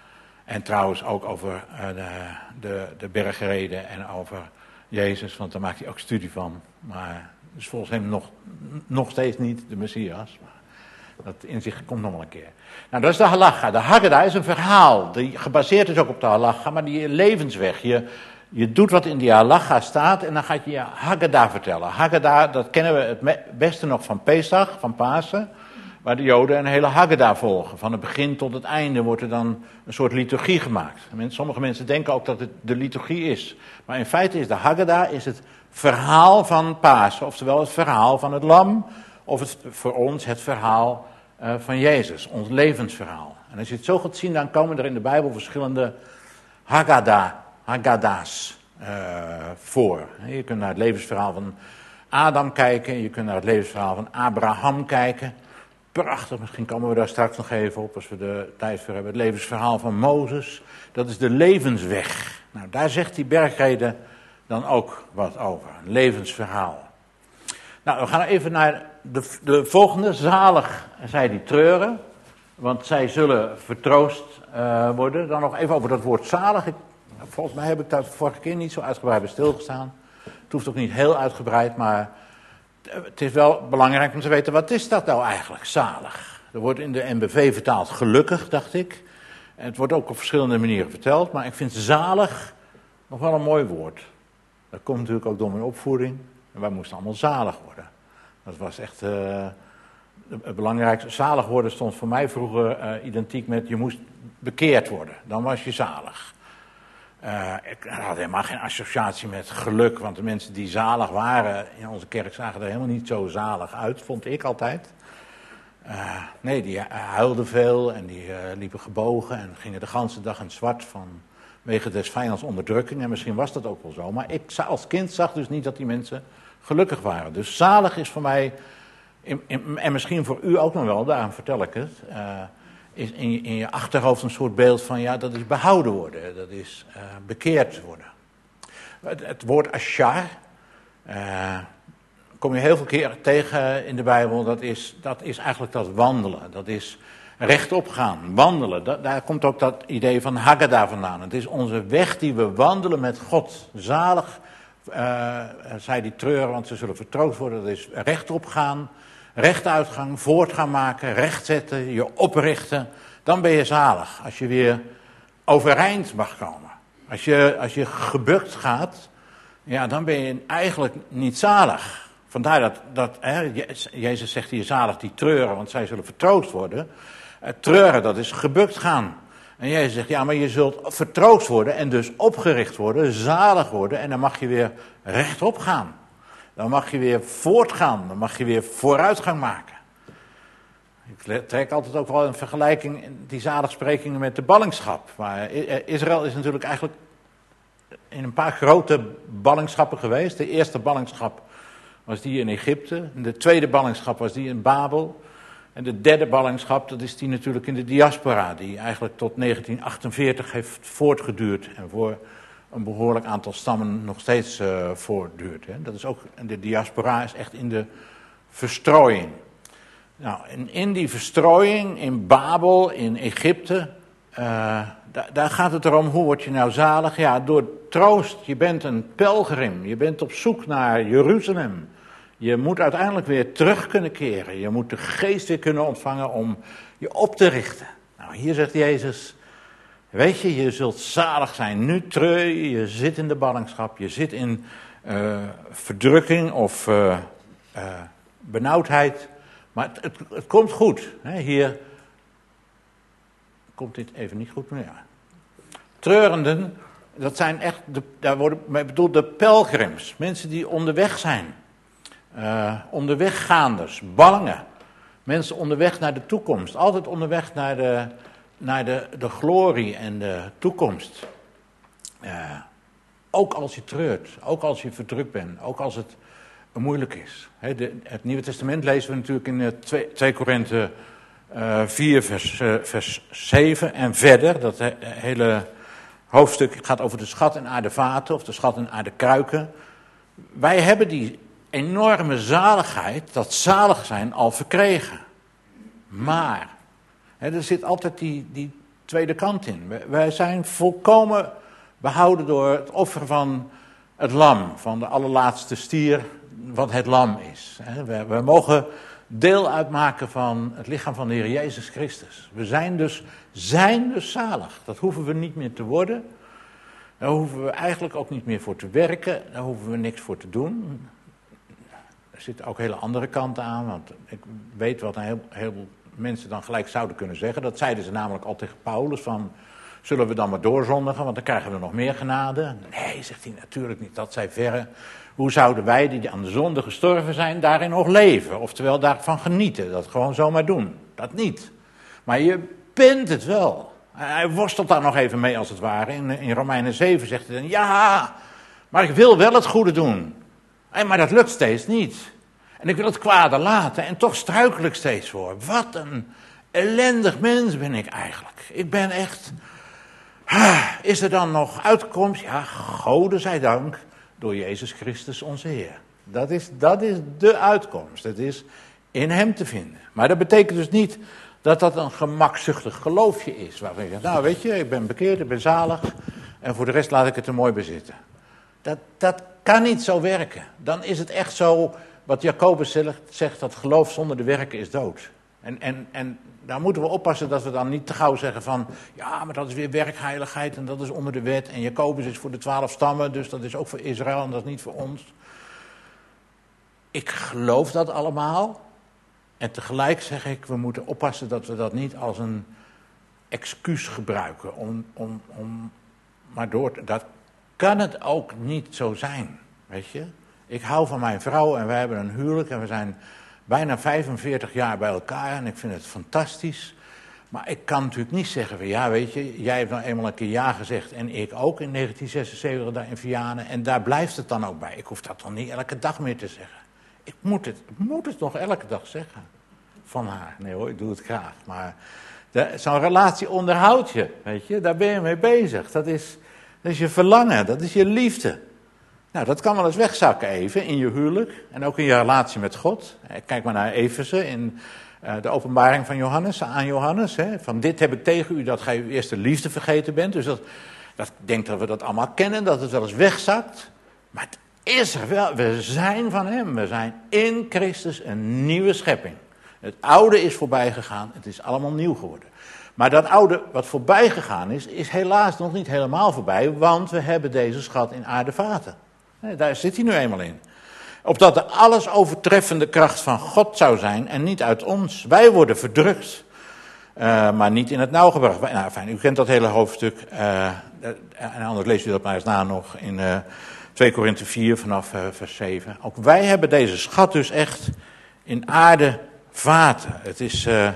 En trouwens ook over uh, de, de, de bergreden en over Jezus, want daar maakt hij ook studie van. Maar is volgens hem nog, nog steeds niet de Messias. Maar dat inzicht komt nog wel een keer. Nou, dat is de halacha. De Haggadah is een verhaal, die gebaseerd is ook op de halacha, maar die levensweg. Je, je doet wat in die halacha staat en dan gaat je je Haggadah vertellen. Haggadah, dat kennen we het me- beste nog van Pesach, van Pasen. Waar de Joden een hele Haggadah volgen. Van het begin tot het einde wordt er dan een soort liturgie gemaakt. Sommige mensen denken ook dat het de liturgie is. Maar in feite is de Haggadah is het verhaal van Pasen. Oftewel het verhaal van het lam. Of het, voor ons het verhaal uh, van Jezus. Ons levensverhaal. En als je het zo gaat zien, dan komen er in de Bijbel verschillende Haggadah, Haggadahs uh, voor. Je kunt naar het levensverhaal van Adam kijken. Je kunt naar het levensverhaal van Abraham kijken. Prachtig, misschien komen we daar straks nog even op als we de tijd voor hebben. Het levensverhaal van Mozes, dat is de levensweg. Nou, daar zegt die bergrede dan ook wat over, een levensverhaal. Nou, we gaan even naar de, de volgende. Zalig, zij die treuren, want zij zullen vertroost uh, worden. Dan nog even over dat woord zalig. Ik, volgens mij heb ik daar vorige keer niet zo uitgebreid bij stilgestaan. Het hoeft ook niet heel uitgebreid, maar het is wel belangrijk om te weten, wat is dat nou eigenlijk, zalig? Er wordt in de N B V vertaald gelukkig, dacht ik. En het wordt ook op verschillende manieren verteld, maar ik vind zalig nog wel een mooi woord. Dat komt natuurlijk ook door mijn opvoeding. En wij moesten allemaal zalig worden. Dat was echt uh, het belangrijkste. Zalig worden stond voor mij vroeger uh, identiek met je moest bekeerd worden. Dan was je zalig. Uh, ik had helemaal geen associatie met geluk, want de mensen die zalig waren in onze kerk zagen er helemaal niet zo zalig uit, vond ik altijd. Uh, nee, die huilden veel en die uh, liepen gebogen en gingen de ganse dag in het zwart vanwege des vijands onderdrukking. En misschien was dat ook wel zo, maar ik als kind zag dus niet dat die mensen gelukkig waren. Dus zalig is voor mij, in, in, en misschien voor u ook nog wel, daarom vertel ik het, uh, is in je, in je achterhoofd een soort beeld van, ja, dat is behouden worden, dat is uh, bekeerd worden. Het, het woord ashar, uh, kom je heel veel keer tegen in de Bijbel, dat is, dat is eigenlijk dat wandelen, dat is rechtop gaan, wandelen. Dat, daar komt ook dat idee van Haggadah vandaan. Het is onze weg die we wandelen met God. Zalig, uh, zij die treuren, want ze zullen vertroost worden, dat is rechtop gaan, rechtuitgang, voort gaan maken, rechtzetten, je oprichten. Dan ben je zalig, als je weer overeind mag komen. Als je, als je gebukt gaat, ja, dan ben je eigenlijk niet zalig. Vandaar dat, dat hè, Jezus zegt hier zalig die treuren, want zij zullen vertroost worden. Uh, treuren, dat is gebukt gaan. En Jezus zegt, ja, maar je zult vertroost worden en dus opgericht worden, zalig worden. En dan mag je weer rechtop gaan. Dan mag je weer voortgaan, dan mag je weer vooruitgang maken. Ik trek altijd ook wel een vergelijking, die zaligsprekingen met de ballingschap. Maar Israël is natuurlijk eigenlijk in een paar grote ballingschappen geweest. De eerste ballingschap was die in Egypte. De tweede ballingschap was die in Babel. En de derde ballingschap, dat is die natuurlijk in de diaspora. Die eigenlijk tot negentien achtenveertig heeft voortgeduurd. En voor een behoorlijk aantal stammen nog steeds uh, voortduurt. Hè. Dat is ook, de diaspora is echt in de verstrooiing. Nou, in, in die verstrooiing, in Babel, in Egypte, uh, da, daar gaat het erom, hoe word je nou zalig? Ja, door troost. Je bent een pelgrim, je bent op zoek naar Jeruzalem. Je moet uiteindelijk weer terug kunnen keren. Je moet de geest weer kunnen ontvangen om je op te richten. Nou, hier zegt Jezus, weet je, je zult zalig zijn. Nu treur je, je zit in de ballingschap, je zit in uh, verdrukking of uh, uh, benauwdheid. Maar het, het, het komt goed. Hè? Hier komt dit even niet goed, maar ja. Treurenden, dat zijn echt, de, daar worden mee bedoeld de pelgrims. Mensen die onderweg zijn. Uh, onderweggaanders, ballingen. Mensen onderweg naar de toekomst. Altijd onderweg naar de, naar de, de glorie en de toekomst. Uh, ook als je treurt, ook als je verdrukt bent, ook als het moeilijk is. He, de, het Nieuwe Testament lezen we natuurlijk in uh, twee Korinthe uh, vier vers, uh, vers zeven en verder. Dat he, hele hoofdstuk gaat over de schat in aardevaten of de schat in aardekruiken. Wij hebben die enorme zaligheid, dat zalig zijn, al verkregen. Maar, hè, er zit altijd die, die tweede kant in. Wij zijn volkomen behouden door het offer van het lam, van de allerlaatste stier, wat het lam is. We, we mogen deel uitmaken van het lichaam van de Heer Jezus Christus. We zijn dus, zijn dus zalig. Dat hoeven we niet meer te worden. Daar hoeven we eigenlijk ook niet meer voor te werken. Daar hoeven we niks voor te doen. Er zitten ook hele andere kanten aan, want ik weet wat een heel, heel mensen dan gelijk zouden kunnen zeggen. Dat zeiden ze namelijk al tegen Paulus, van zullen we dan maar doorzondigen, want dan krijgen we nog meer genade. Nee, zegt hij, natuurlijk niet, dat zij verre. Hoe zouden wij die aan de zonde gestorven zijn, daarin nog leven? Oftewel daarvan genieten, dat gewoon zomaar doen. Dat niet. Maar je bent het wel. Hij worstelt daar nog even mee als het ware. In, in Romeinen zeven zegt hij dan, ja, maar ik wil wel het goede doen. Hey, maar dat lukt steeds niet. En ik wil het kwade laten en toch struikel ik steeds voor. Wat een ellendig mens ben ik eigenlijk. Ik ben echt... Is er dan nog uitkomst? Ja, Gode zij dank, door Jezus Christus onze Heer. Dat is, dat is de uitkomst. Het is in hem te vinden. Maar dat betekent dus niet dat dat een gemakzuchtig geloofje is. Waarvan je zegt, nou weet je, ik ben bekeerd, ik ben zalig. En voor de rest laat ik het er mooi bezitten. Dat, dat kan niet zo werken. Dan is het echt zo, wat Jacobus zegt, dat geloof zonder de werken is dood. En, en, en daar moeten we oppassen dat we dan niet te gauw zeggen van, ja, maar dat is weer werkheiligheid en dat is onder de wet. En Jacobus is voor de twaalf stammen, dus dat is ook voor Israël en dat is niet voor ons. Ik geloof dat allemaal. En tegelijk zeg ik, we moeten oppassen dat we dat niet als een excuus gebruiken. Om, om, om maar door te, dat kan het ook niet zo zijn, weet je. Ik hou van mijn vrouw en wij hebben een huwelijk en we zijn bijna vijfenveertig jaar bij elkaar en ik vind het fantastisch. Maar ik kan natuurlijk niet zeggen van, ja weet je, jij hebt nou eenmaal een keer ja gezegd en ik ook in negentien zesenzeventig daar in Vianen. En daar blijft het dan ook bij. Ik hoef dat toch niet elke dag meer te zeggen. Ik moet het, ik moet het nog elke dag zeggen. Van haar. Nee hoor, ik doe het graag. Maar zo'n relatie onderhoud je, weet je. Daar ben je mee bezig. Dat is, dat is je verlangen, dat is je liefde. Nou, dat kan wel eens wegzakken even in je huwelijk. En ook in je relatie met God. Kijk maar naar Efeze in uh, de openbaring van Johannes, aan Johannes. Hè, van dit heb ik tegen u, dat gij uw eerste liefde vergeten bent. Dus dat, dat, ik denk dat we dat allemaal kennen, dat het wel eens wegzakt. Maar het is er wel, we zijn van hem. We zijn in Christus een nieuwe schepping. Het oude is voorbij gegaan, het is allemaal nieuw geworden. Maar dat oude wat voorbij gegaan is, is helaas nog niet helemaal voorbij, want we hebben deze schat in aardevaten. Nee, daar zit hij nu eenmaal in. Opdat de alles overtreffende kracht van God zou zijn en niet uit ons. Wij worden verdrukt, uh, maar niet in het nauw gebracht. Nou, fijn, u kent dat hele hoofdstuk, uh, en anders leest u dat maar eens na nog in uh, twee Korinthe vier vanaf uh, vers zeven. Ook wij hebben deze schat dus echt in aardevaten. Het is... Uh,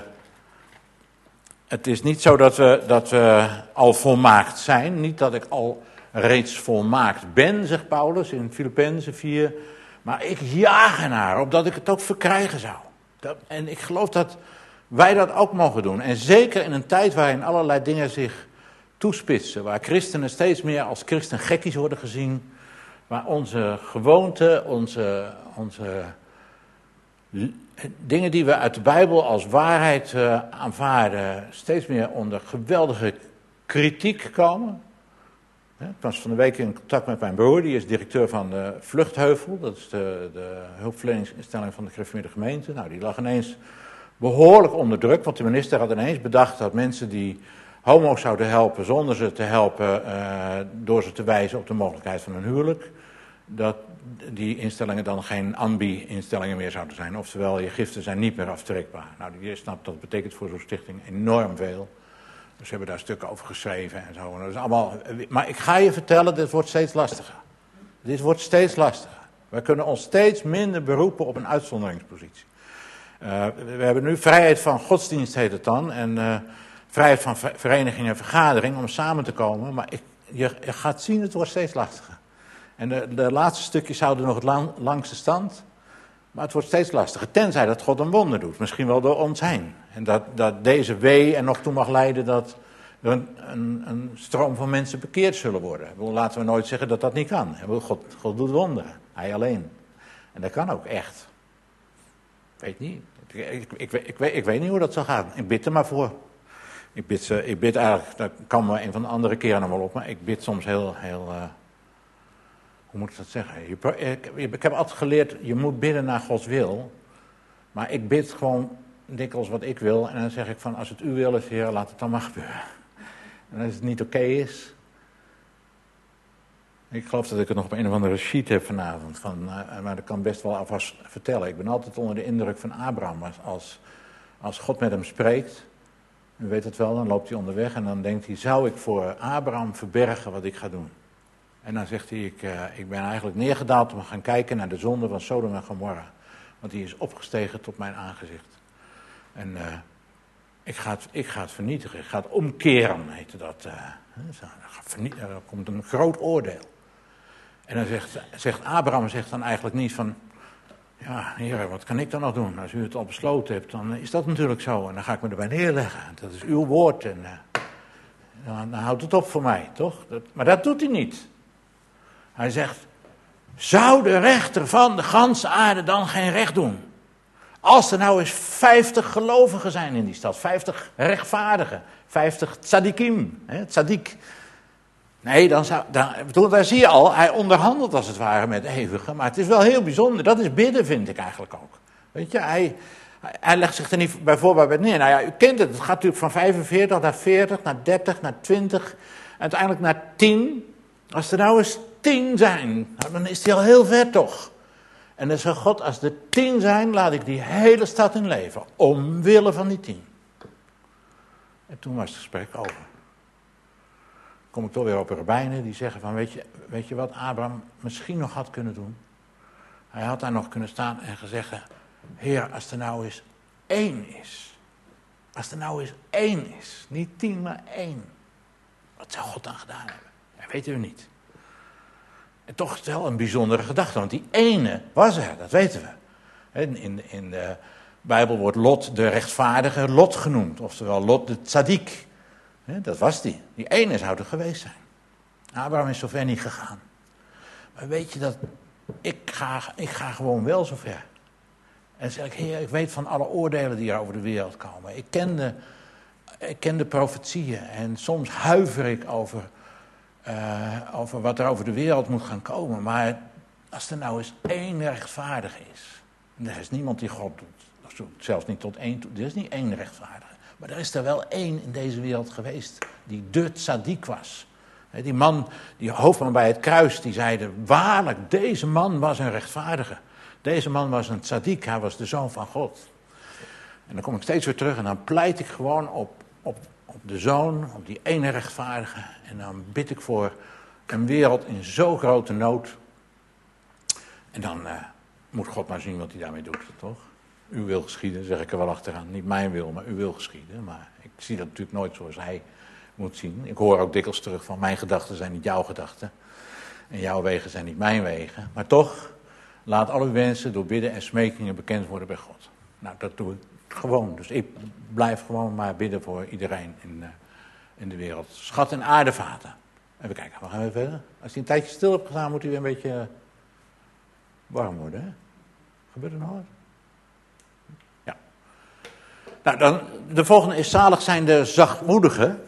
Het is niet zo dat we, dat we al volmaakt zijn. Niet dat ik al reeds volmaakt ben, zegt Paulus in Filippenzen vier. Maar ik jaag ernaar, opdat ik het ook verkrijgen zou. Dat, en ik geloof dat wij dat ook mogen doen. En zeker in een tijd waarin allerlei dingen zich toespitsen. Waar christenen steeds meer als christengekkies worden gezien. Waar onze gewoonten, onze... onze dingen die we uit de Bijbel als waarheid uh, aanvaarden, steeds meer onder geweldige kritiek komen. Ik was van de week in contact met mijn broer, die is directeur van de Vluchtheuvel. Dat is de, de hulpverleningsinstelling van de gereformeerde gemeente. Nou, die lag ineens behoorlijk onder druk, want de minister had ineens bedacht dat mensen die homo's zouden helpen zonder ze te helpen, uh, door ze te wijzen op de mogelijkheid van een huwelijk, dat die instellingen dan geen ambi-instellingen meer zouden zijn. Oftewel, je giften zijn niet meer aftrekbaar. Nou, je snapt, dat betekent voor zo'n stichting enorm veel. Dus ze hebben daar stukken over geschreven en zo. Dat is allemaal, maar ik ga je vertellen, dit wordt steeds lastiger. Dit wordt steeds lastiger. Wij kunnen ons steeds minder beroepen op een uitzonderingspositie. Uh, we hebben nu vrijheid van godsdienst, heet het dan, en uh, vrijheid van vereniging en vergadering om samen te komen. Maar ik, je, je gaat zien, het wordt steeds lastiger. En de, de laatste stukjes houden nog het lang, langste stand. Maar het wordt steeds lastiger, tenzij dat God een wonder doet. Misschien wel door ons heen. En dat, dat deze wee er nog toe mag leiden dat er een, een, een stroom van mensen bekeerd zullen worden. Laten we nooit zeggen dat dat niet kan. God, God doet wonderen, hij alleen. En dat kan ook echt. Ik weet niet. Ik, ik, ik, ik, weet, ik weet niet hoe dat zal gaan. Ik bid er maar voor. Ik bid, ik bid eigenlijk, dat kan me een van de andere keren nog wel op, maar ik bid soms heel, heel uh, hoe moet ik dat zeggen? Je, ik, ik heb altijd geleerd, je moet bidden naar Gods wil, maar ik bid gewoon dikwijls wat ik wil en dan zeg ik van, als het uw wil is, Heer, laat het dan maar gebeuren. En als het niet oké okay is, ik geloof dat ik het nog op een of andere sheet heb vanavond, van, uh, maar dat kan best wel alvast vertellen. Ik ben altijd onder de indruk van Abraham, als, als, als God met hem spreekt. U weet het wel, dan loopt hij onderweg en dan denkt hij, zou ik voor Abraham verbergen wat ik ga doen? En dan zegt hij, ik, uh, ik ben eigenlijk neergedaald om te gaan kijken naar de zonde van Sodom en Gomorra. Want die is opgestegen tot mijn aangezicht. En uh, ik, ga het, ik ga het vernietigen, ik ga het omkeren, heette dat. Uh, er komt een groot oordeel. En dan zegt, zegt Abraham zegt dan eigenlijk niet van, ja, Heer, wat kan ik dan nog doen? Als u het al besloten hebt, dan is dat natuurlijk zo. En dan ga ik me erbij neerleggen. Dat is uw woord. En uh, dan, dan houdt het op voor mij, toch? Dat, maar dat doet hij niet. Hij zegt, zou de rechter van de ganse aarde dan geen recht doen? Als er nou eens vijftig gelovigen zijn in die stad, vijftig rechtvaardigen, vijftig tzadikim, hè, tzadik. Nee, dan zou, dan, bedoel, daar zie je al, hij onderhandelt als het ware met de eeuwige, maar het is wel heel bijzonder, dat is bidden vind ik eigenlijk ook. Weet je, hij, hij legt zich er niet bij voorbaat bij neer. Nou ja, u kent het, het gaat natuurlijk van vijfenveertig naar veertig, naar dertig, naar twintig, uiteindelijk naar tien. Als er nou eens tien zijn, dan is die al heel ver toch. En dan zegt God, als er tien zijn, laat ik die hele stad in leven, omwille van die tien. En toen was het gesprek over. Kom ik toch weer op de rabbijnen die zeggen van, weet je, weet je wat Abraham misschien nog had kunnen doen? Hij had daar nog kunnen staan en gezegd, Heer, als er nou eens één is. Als er nou eens één is. Niet tien, maar één. Wat zou God dan gedaan hebben? Dat weten we niet. En toch is het wel een bijzondere gedachte, want die ene was er, dat weten we. In, in, in de Bijbel wordt Lot de rechtvaardige Lot genoemd, oftewel Lot de tzadik. Dat was die. Die ene zou er geweest zijn. Abraham is zover niet gegaan. Maar weet je dat, ik ga, ik ga gewoon wel zover. En dan zeg ik, Heer, ik weet van alle oordelen die er over de wereld komen. Ik ken de, ik ken de profetieën en soms huiver ik over, uh, over wat er over de wereld moet gaan komen. Maar als er nou eens één rechtvaardige is. En er is niemand die God doet. Zelfs niet tot één toe. Er is niet één rechtvaardige. Maar er is er wel één in deze wereld geweest die de tzaddik was. Die man, die hoofdman bij het kruis, die zeide, waarlijk, deze man was een rechtvaardige. Deze man was een tzaddik, hij was de zoon van God. En dan kom ik steeds weer terug en dan pleit ik gewoon op, op, op de zoon, op die ene rechtvaardige. En dan bid ik voor een wereld in zo'n grote nood. En dan uh, moet God maar zien wat hij daarmee doet, toch? U wil geschieden, zeg ik er wel achteraan. Niet mijn wil, maar u wil geschieden. Maar ik zie dat natuurlijk nooit zoals hij moet zien. Ik hoor ook dikwijls terug van mijn gedachten zijn niet jouw gedachten. En jouw wegen zijn niet mijn wegen. Maar toch, laat al uw wensen door bidden en smekingen bekend worden bij God. Nou, dat doe ik gewoon. Dus ik blijf gewoon maar bidden voor iedereen in, uh, in de wereld. Schat en aardevaten. Even kijken, we gaan weer verder. Als hij een tijdje stil hebt gedaan, moet hij weer een beetje uh, warm worden. Hè? Gebeurt er nog wat? Ja. Nou, dan, de volgende is zalig zijn de zachtmoedigen.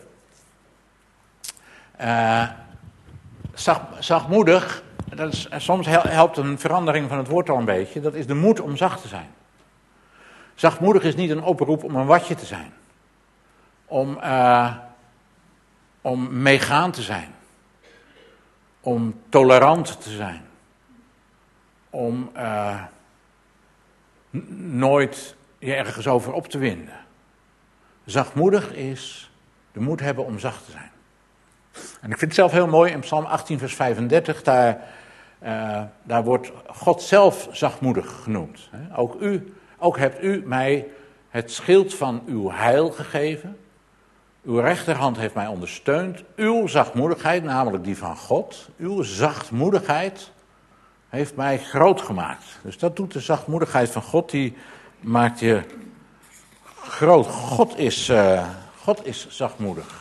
Uh, zacht, zachtmoedig, dat is, soms helpt een verandering van het woord al een beetje. Dat is de moed om zacht te zijn. Zachtmoedig is niet een oproep om een watje te zijn. Om, uh, om meegaand te zijn. Om tolerant te zijn. Om uh, n- nooit je ergens over op te winden. Zachtmoedig is de moed hebben om zacht te zijn. En ik vind het zelf heel mooi in Psalm achttien vers vijfendertig, daar Uh, daar wordt God zelf zachtmoedig genoemd. Hè. Ook u, ook hebt u mij het schild van uw heil gegeven. Uw rechterhand heeft mij ondersteund. Uw zachtmoedigheid, namelijk die van God, uw zachtmoedigheid heeft mij groot gemaakt. Dus dat doet de zachtmoedigheid van God, die maakt je groot. God is, uh, God is zachtmoedig.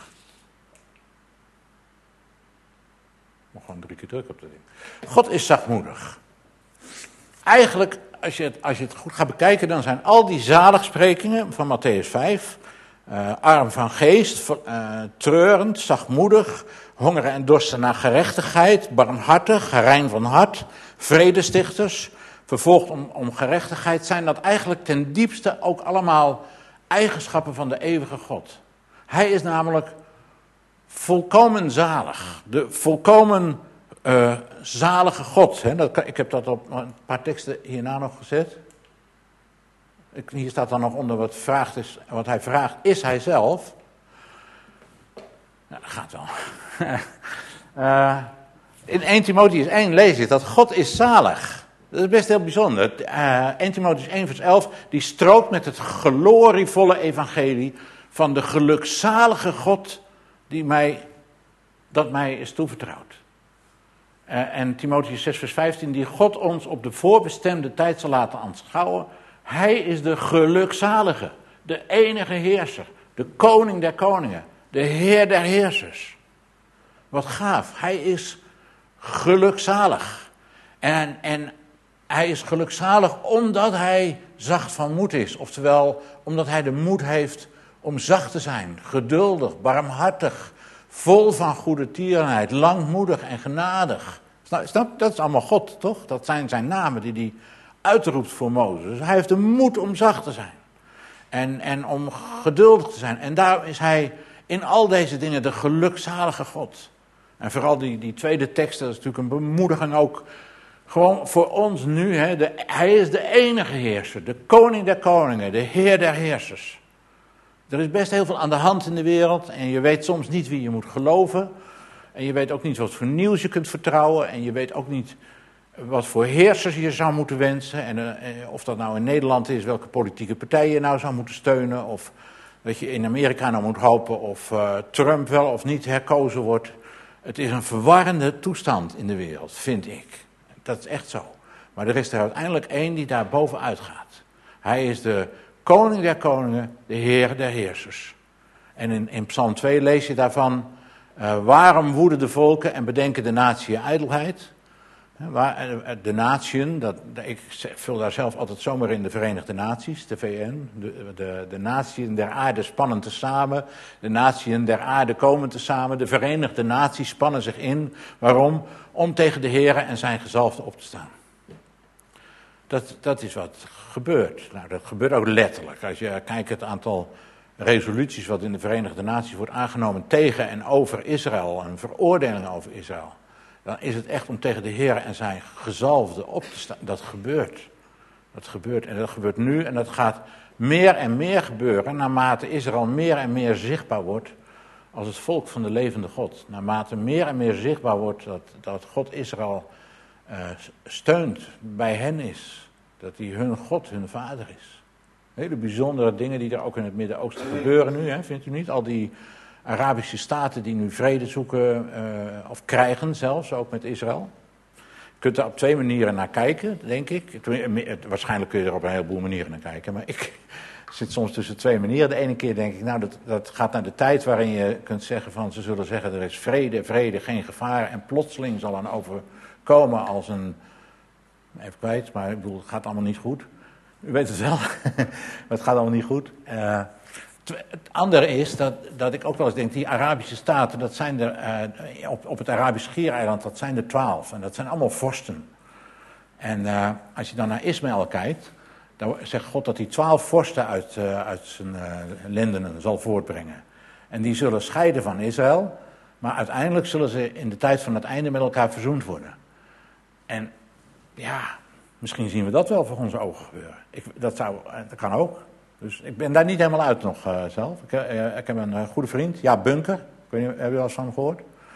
Ik moet gewoon drie keer druk op dat ding. God is zachtmoedig. Eigenlijk, als je, het, als je het goed gaat bekijken, dan zijn al die zaligsprekingen van Mattheüs vijf... Uh, arm van geest, uh, treurend, zachtmoedig, hongeren en dorsten naar gerechtigheid, barmhartig, rein van hart, vredestichters, vervolgd om, om gerechtigheid, zijn dat eigenlijk ten diepste ook allemaal eigenschappen van de eeuwige God. Hij is namelijk volkomen zalig, de volkomen uh, zalige God. Hè? Dat, ik heb dat op een paar teksten hierna nog gezet. Hier staat dan nog onder wat, vraagt is, wat hij vraagt, is hij zelf? Nou, dat gaat wel. uh, in eerste Timotheüs één lees je dat God is zalig. Dat is best heel bijzonder. Uh, eerste Timotheüs één vers elf, die strookt met het glorievolle evangelie van de gelukzalige God die mij, dat mij is toevertrouwd. Uh, en Timotheüs zes vers vijftien, die God ons op de voorbestemde tijd zal laten aanschouwen. Hij is de gelukzalige, de enige heerser, de koning der koningen, de heer der heersers. Wat gaaf, hij is gelukzalig. En, en hij is gelukzalig omdat hij zacht van moed is. Oftewel, omdat hij de moed heeft om zacht te zijn, geduldig, barmhartig, vol van goede tierenheid, langmoedig en genadig. Snap, dat is allemaal God, toch? Dat zijn zijn namen die hij uitroept voor Mozes. Hij heeft de moed om zacht te zijn. En, en om geduldig te zijn. En daarom is hij in al deze dingen de gelukzalige God. En vooral die, die tweede tekst, dat is natuurlijk een bemoediging ook. Gewoon voor ons nu. Hè, de, hij is de enige heerser. De koning der koningen. De heer der heersers. Er is best heel veel aan de hand in de wereld. En je weet soms niet wie je moet geloven. En je weet ook niet wat voor nieuws je kunt vertrouwen. En je weet ook niet wat voor heersers je zou moeten wensen. En uh, of dat nou in Nederland is, welke politieke partij je nou zou moeten steunen. Of dat je in Amerika nou moet hopen of uh, Trump wel of niet herkozen wordt. Het is een verwarrende toestand in de wereld, vind ik. Dat is echt zo. Maar er is er uiteindelijk één die daar bovenuit gaat. Hij is de koning der koningen, de heer der heersers. En in, in Psalm twee lees je daarvan. Uh, waarom woeden de volken en bedenken de natie ijdelheid? De natieën, dat, ik vul daar zelf altijd zomaar in de Verenigde Naties, de V N. De, de, de natieën der aarde spannen tezamen, de natieën der aarde komen tezamen. De Verenigde Naties spannen zich in. Waarom? Om tegen de Heere en zijn gezalfde op te staan. Dat, dat is wat gebeurt. Nou, dat gebeurt ook letterlijk. Als je kijkt het aantal resoluties wat in de Verenigde Naties wordt aangenomen tegen en over Israël en veroordelingen over Israël. Dan is het echt om tegen de Heer en zijn gezalfde op te staan. Dat gebeurt. Dat gebeurt. En dat gebeurt nu. En dat gaat meer en meer gebeuren. Naarmate Israël meer en meer zichtbaar wordt. Als het volk van de levende God. Naarmate meer en meer zichtbaar wordt. Dat, dat God Israël uh, steunt. Bij hen is. Dat hij hun God, hun vader is. Hele bijzondere dingen die er ook in het Midden-Oosten gebeuren nu. Hè, vindt u niet? Al die Arabische staten die nu vrede zoeken, uh, of krijgen zelfs, ook met Israël. Je kunt er op twee manieren naar kijken, denk ik. Waarschijnlijk kun je er op een heleboel manieren naar kijken, maar ik zit soms tussen twee manieren. De ene keer denk ik, nou dat, dat gaat naar de tijd waarin je kunt zeggen van, ze zullen zeggen er is vrede, vrede, geen gevaar. En plotseling zal er overkomen als een, even kwijt, maar ik bedoel, het gaat allemaal niet goed. U weet het wel, maar het gaat allemaal niet goed. Uh, Het andere is dat, dat ik ook wel eens denk, die Arabische staten, dat zijn er, uh, op, op het Arabisch Schiereiland, dat zijn er twaalf. En dat zijn allemaal vorsten. En uh, als je dan naar Ismaël kijkt, dan zegt God dat hij twaalf vorsten uit, uh, uit zijn uh, lendenen zal voortbrengen. En die zullen scheiden van Israël, maar uiteindelijk zullen ze in de tijd van het einde met elkaar verzoend worden. En ja, misschien zien we dat wel voor onze ogen gebeuren. Ik, dat, zou, dat kan ook. Dus ik ben daar niet helemaal uit nog uh, zelf. Ik, uh, ik heb een uh, goede vriend, Jaap Bunker. Ik weet niet, hebben jullie wel eens van hem gehoord?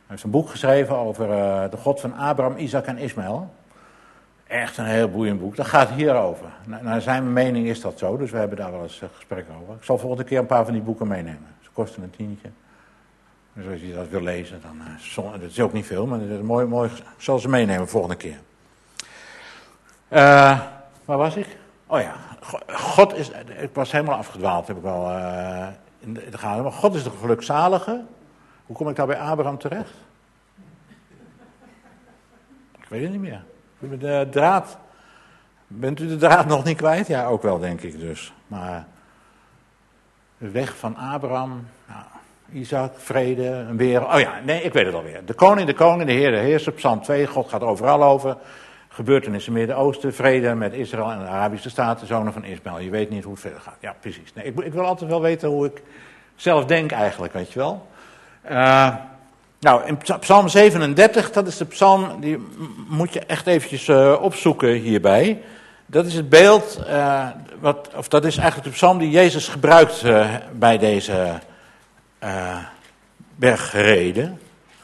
heeft een boek geschreven over uh, de God van Abraham, Isaac en Ismaël. Echt een heel boeiend boek. Dat gaat hierover. Naar zijn mening is dat zo, dus we hebben daar wel eens uh, gesprekken over. Ik zal volgende keer een paar van die boeken meenemen. Ze kosten een tientje. Dus als je dat wil lezen, dan uh, dat is ook niet veel, maar dat is mooi, mooi. Ik zal ze meenemen volgende keer. Uh, waar was ik? Oh ja, God is, ik was helemaal afgedwaald, heb ik wel uh, in de, in de gaten. Maar God is de gelukzalige. Hoe kom ik daar bij Abraham terecht? Ik weet het niet meer. De draad. Bent u de draad nog niet kwijt? Ja, ook wel, denk ik dus. Maar de weg van Abraham, nou, Isaac, vrede, een wereld. Oh ja, nee, ik weet het alweer. De koning, de koning, de Heer, de heerser, Psalm twee. God gaat overal over. Gebeurtenissen in het Midden-Oosten, vrede met Israël en de Arabische Staten, zonen van Ismaël. Je weet niet hoe het verder gaat. Ja, precies. Nee, ik, ik wil altijd wel weten hoe ik zelf denk eigenlijk, weet je wel. Uh, nou, in Psalm zevenendertig, dat is de psalm, die moet je echt eventjes uh, opzoeken hierbij. Dat is het beeld, uh, wat, of dat is eigenlijk de psalm die Jezus gebruikt uh, bij deze uh, bergreden.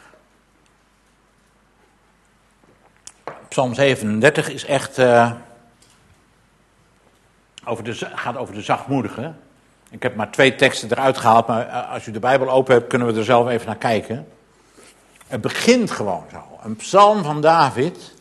Psalm zevenendertig is echt, uh, over de, gaat over de zachtmoedigen. Ik heb maar twee teksten eruit gehaald, maar als u de Bijbel open hebt, kunnen we er zelf even naar kijken. Het begint gewoon zo. Een psalm van David.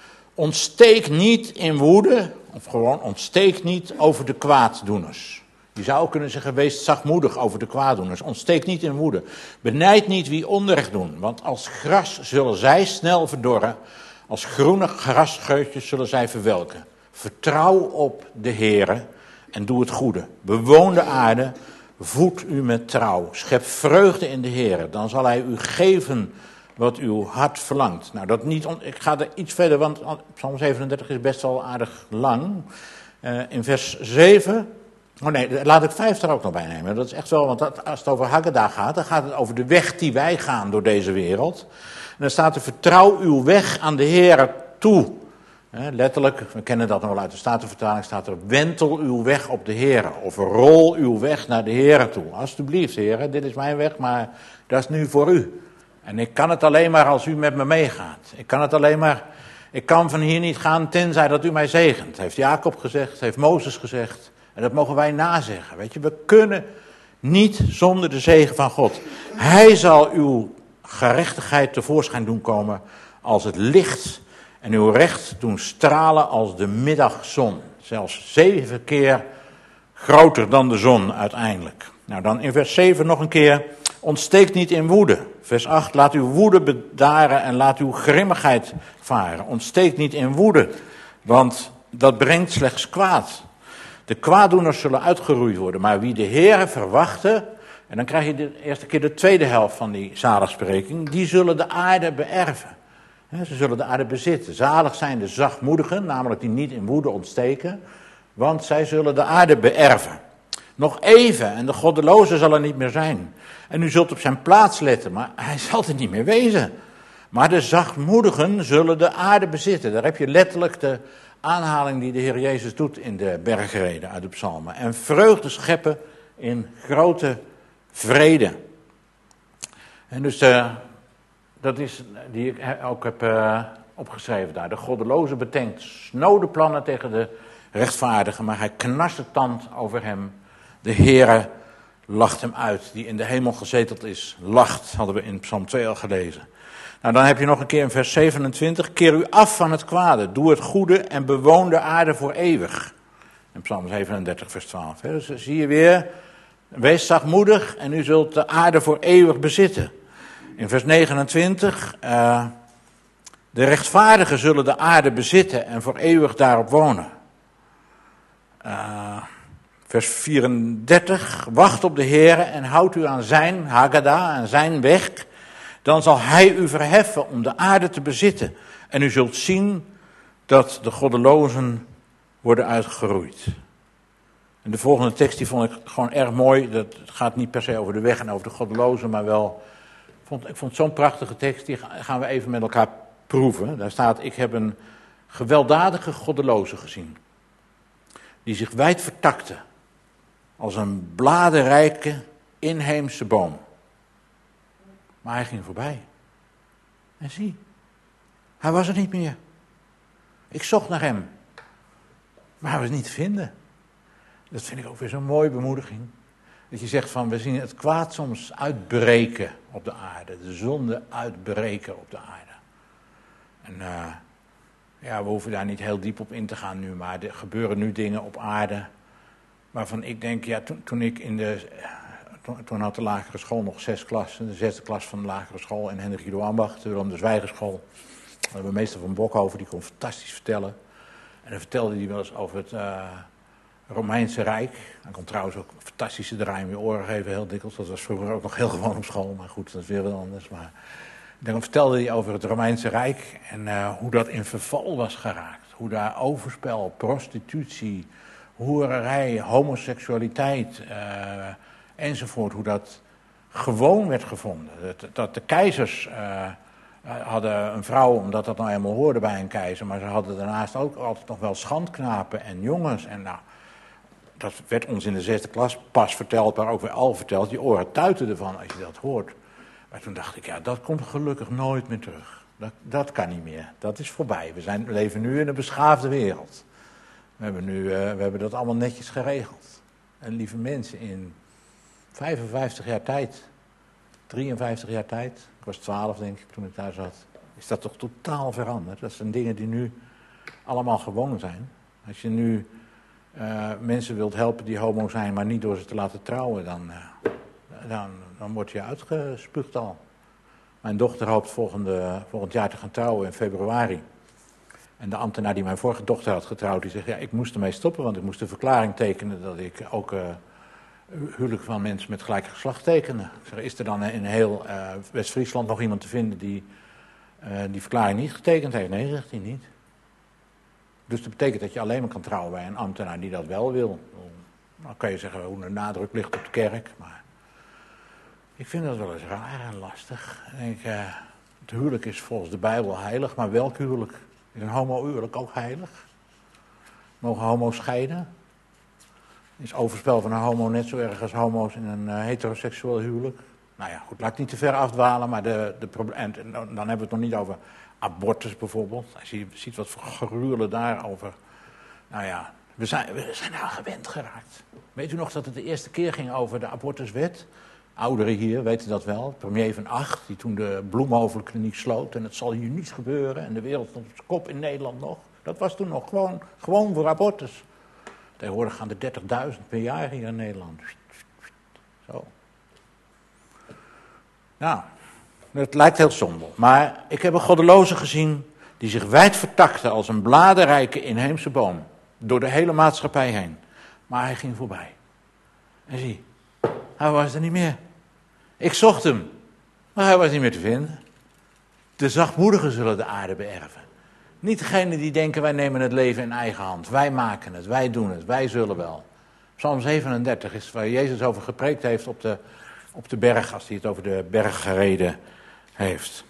Ontsteek niet in woede, of gewoon ontsteek niet over de kwaaddoeners. Je zou kunnen zeggen, wees zachtmoedig over de kwaaddoeners. Ontsteek niet in woede. Benijd niet wie onrecht doen, want als gras zullen zij snel verdorren. Als groene grasscheutjes zullen zij verwelken. Vertrouw op de Heere en doe het goede. Bewoon de aarde, voed u met trouw. Schep vreugde in de Heere, dan zal hij u geven wat uw hart verlangt. Nou, dat niet, ik ga er iets verder, want Psalm zevenendertig is best wel aardig lang. Uh, in vers zeven, oh nee, laat ik vijf er ook nog bij nemen. Dat is echt wel, want dat, als het over Haggadah gaat, dan gaat het over de weg die wij gaan door deze wereld. En dan staat er, vertrouw uw weg aan de Heere toe. He, letterlijk, we kennen dat nog wel uit de Statenvertaling, staat er, wentel uw weg op de Heere. Of rol uw weg naar de Heere toe. Alsjeblieft, Heere, dit is mijn weg, maar dat is nu voor u. En ik kan het alleen maar als u met me meegaat. Ik kan het alleen maar, ik kan van hier niet gaan tenzij dat u mij zegent. Heeft Jacob gezegd, heeft Mozes gezegd. En dat mogen wij nazeggen. Weet je, we kunnen niet zonder de zegen van God. Hij zal uw gerechtigheid tevoorschijn doen komen als het licht en uw recht doen stralen als de middagzon. Zelfs zeven keer groter dan de zon uiteindelijk. Nou, dan in vers zeven nog een keer. Ontsteek niet in woede. Vers acht. Laat uw woede bedaren en laat uw grimmigheid varen. Ontsteek niet in woede, want dat brengt slechts kwaad. De kwaaddoeners zullen uitgeroeid worden, maar wie de Heere verwachten, en dan krijg je de eerste keer de tweede helft van die zaligspreking, die zullen de aarde beërven. Ze zullen de aarde bezitten. Zalig zijn de zachtmoedigen, namelijk die niet in woede ontsteken, want zij zullen de aarde beërven. Nog even en de goddeloze zal er niet meer zijn. En u zult op zijn plaats letten, maar hij zal er niet meer wezen. Maar de zachtmoedigen zullen de aarde bezitten. Daar heb je letterlijk de aanhaling die de Heer Jezus doet in de bergreden uit de psalmen. En vreugde scheppen in grote vrede. En dus uh, dat is die ik ook heb uh, opgeschreven daar. De goddeloze bedenkt snode plannen tegen de rechtvaardige, maar hij knarst de tand over hem. De Heere lacht hem uit, die in de hemel gezeteld is. Lacht, hadden we in Psalm twee al gelezen. Nou, dan heb je nog een keer in vers zevenentwintig. Keer u af van het kwade, doe het goede en bewoon de aarde voor eeuwig. In Psalm zevenendertig vers twaalf. Hè. Dus zie je weer, wees zachtmoedig en u zult de aarde voor eeuwig bezitten. In vers negenentwintig, uh, de rechtvaardigen zullen de aarde bezitten en voor eeuwig daarop wonen. Uh, vers vierendertig, wacht op de Heere en houd u aan zijn Haggadah, aan zijn weg. Dan zal hij u verheffen om de aarde te bezitten. En u zult zien dat de goddelozen worden uitgeroeid. En de volgende tekst die vond ik gewoon erg mooi. Dat gaat niet per se over de weg en over de goddelozen, maar wel... Ik vond, ik vond het zo'n prachtige tekst, die gaan we even met elkaar proeven. Daar staat, ik heb een gewelddadige goddeloze gezien. Die zich wijd vertakte. Als een bladerrijke inheemse boom. Maar hij ging voorbij. En zie, hij was er niet meer. Ik zocht naar hem, maar hij was niet te vinden. Dat vind ik ook weer zo'n mooie bemoediging. Dat je zegt van, we zien het kwaad soms uitbreken op de aarde. De zonde uitbreken op de aarde. En uh, ja, we hoeven daar niet heel diep op in te gaan nu, maar er gebeuren nu dingen op aarde waarvan ik denk, ja, toen, toen ik in de, toen, toen had de lagere school nog zes klassen, de zesde klas van de lagere school en Hendrik Ido Ambacht, de Willem de Zwijgerschool. We hebben meester van Bokhoven, die kon fantastisch vertellen. En dan vertelde hij wel eens over het uh, Romeinse Rijk. Hij kon trouwens ook een fantastische draai in je oren geven, heel dikwijls. Dat was vroeger ook nog heel gewoon op school, maar goed, dat is weer wat anders. Maar dan vertelde hij over het Romeinse Rijk en uh, hoe dat in verval was geraakt. Hoe daar overspel, prostitutie, hoererij, homoseksualiteit uh, enzovoort, hoe dat gewoon werd gevonden. Dat, dat de keizers uh, hadden een vrouw, omdat dat nou eenmaal hoorde bij een keizer, maar ze hadden daarnaast ook altijd nog wel schandknapen en jongens. En nou, dat werd ons in de zesde klas pas verteld, maar ook weer al verteld. Je oren tuiten ervan als je dat hoort. Maar toen dacht ik, ja, dat komt gelukkig nooit meer terug. Dat, dat kan niet meer. Dat is voorbij. We, zijn, we leven nu in een beschaafde wereld. We hebben, nu, uh, we hebben dat allemaal netjes geregeld. En lieve mensen, in vijfenvijftig jaar tijd, drieënvijftig jaar tijd, ik was twaalf denk ik toen ik daar zat, is dat toch totaal veranderd. Dat zijn dingen die nu allemaal gewoon zijn. Als je nu uh, mensen wilt helpen die homo zijn, maar niet door ze te laten trouwen, dan, uh, dan, dan word je uitgespuugd al. Mijn dochter hoopt volgende, volgend jaar te gaan trouwen in februari. En de ambtenaar die mijn vorige dochter had getrouwd, die zegt, ja, ik moest ermee stoppen, want ik moest een verklaring tekenen dat ik ook uh, huwelijk van mensen met gelijk geslacht tekende. Ik zeg, is er dan in heel uh, West-Friesland nog iemand te vinden die uh, die verklaring niet getekend heeft? Nee, zegt hij niet. Dus dat betekent dat je alleen maar kan trouwen bij een ambtenaar die dat wel wil. Dan kan je zeggen hoe de nadruk ligt op de kerk, maar ik vind dat wel eens raar en lastig. Ik denk, uh, het huwelijk is volgens de Bijbel heilig, maar welk huwelijk? Is een homo-huwelijk ook heilig? Mogen homo's scheiden? Is overspel van een homo net zo erg als homo's in een uh, heteroseksueel huwelijk? Nou ja, goed, laat ik niet te ver afdwalen, maar de, de proble- en, en dan hebben we het nog niet over abortus bijvoorbeeld. Als je ziet wat voor gruwelen daarover. Nou ja, we zijn, we zijn daar gewend geraakt. Weet u nog dat het de eerste keer ging over de abortuswet? Ouderen hier weten dat wel. Premier van Acht, die toen de Bloemhovenkliniek sloot. En het zal hier niet gebeuren. En de wereld stond op zijn kop in Nederland nog. Dat was toen nog gewoon, gewoon voor abortus. Tegenwoordig gaan er dertigduizend per jaar hier in Nederland. Zo. Nou, het lijkt heel somber. Maar ik heb een goddeloze gezien die zich wijd vertakte als een bladerrijke inheemse boom. Door de hele maatschappij heen. Maar hij ging voorbij. En zie, hij was er niet meer. Ik zocht hem, maar hij was niet meer te vinden. De zachtmoedigen zullen de aarde beërven. Niet degenen die denken, wij nemen het leven in eigen hand. Wij maken het, wij doen het, wij zullen wel. Psalm zevenendertig is waar Jezus over gepreekt heeft op de, op de berg, als hij het over de berg gereden heeft.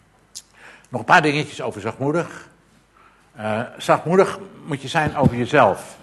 Nog een paar dingetjes over zachtmoedig. Uh, zachtmoedig moet je zijn over jezelf.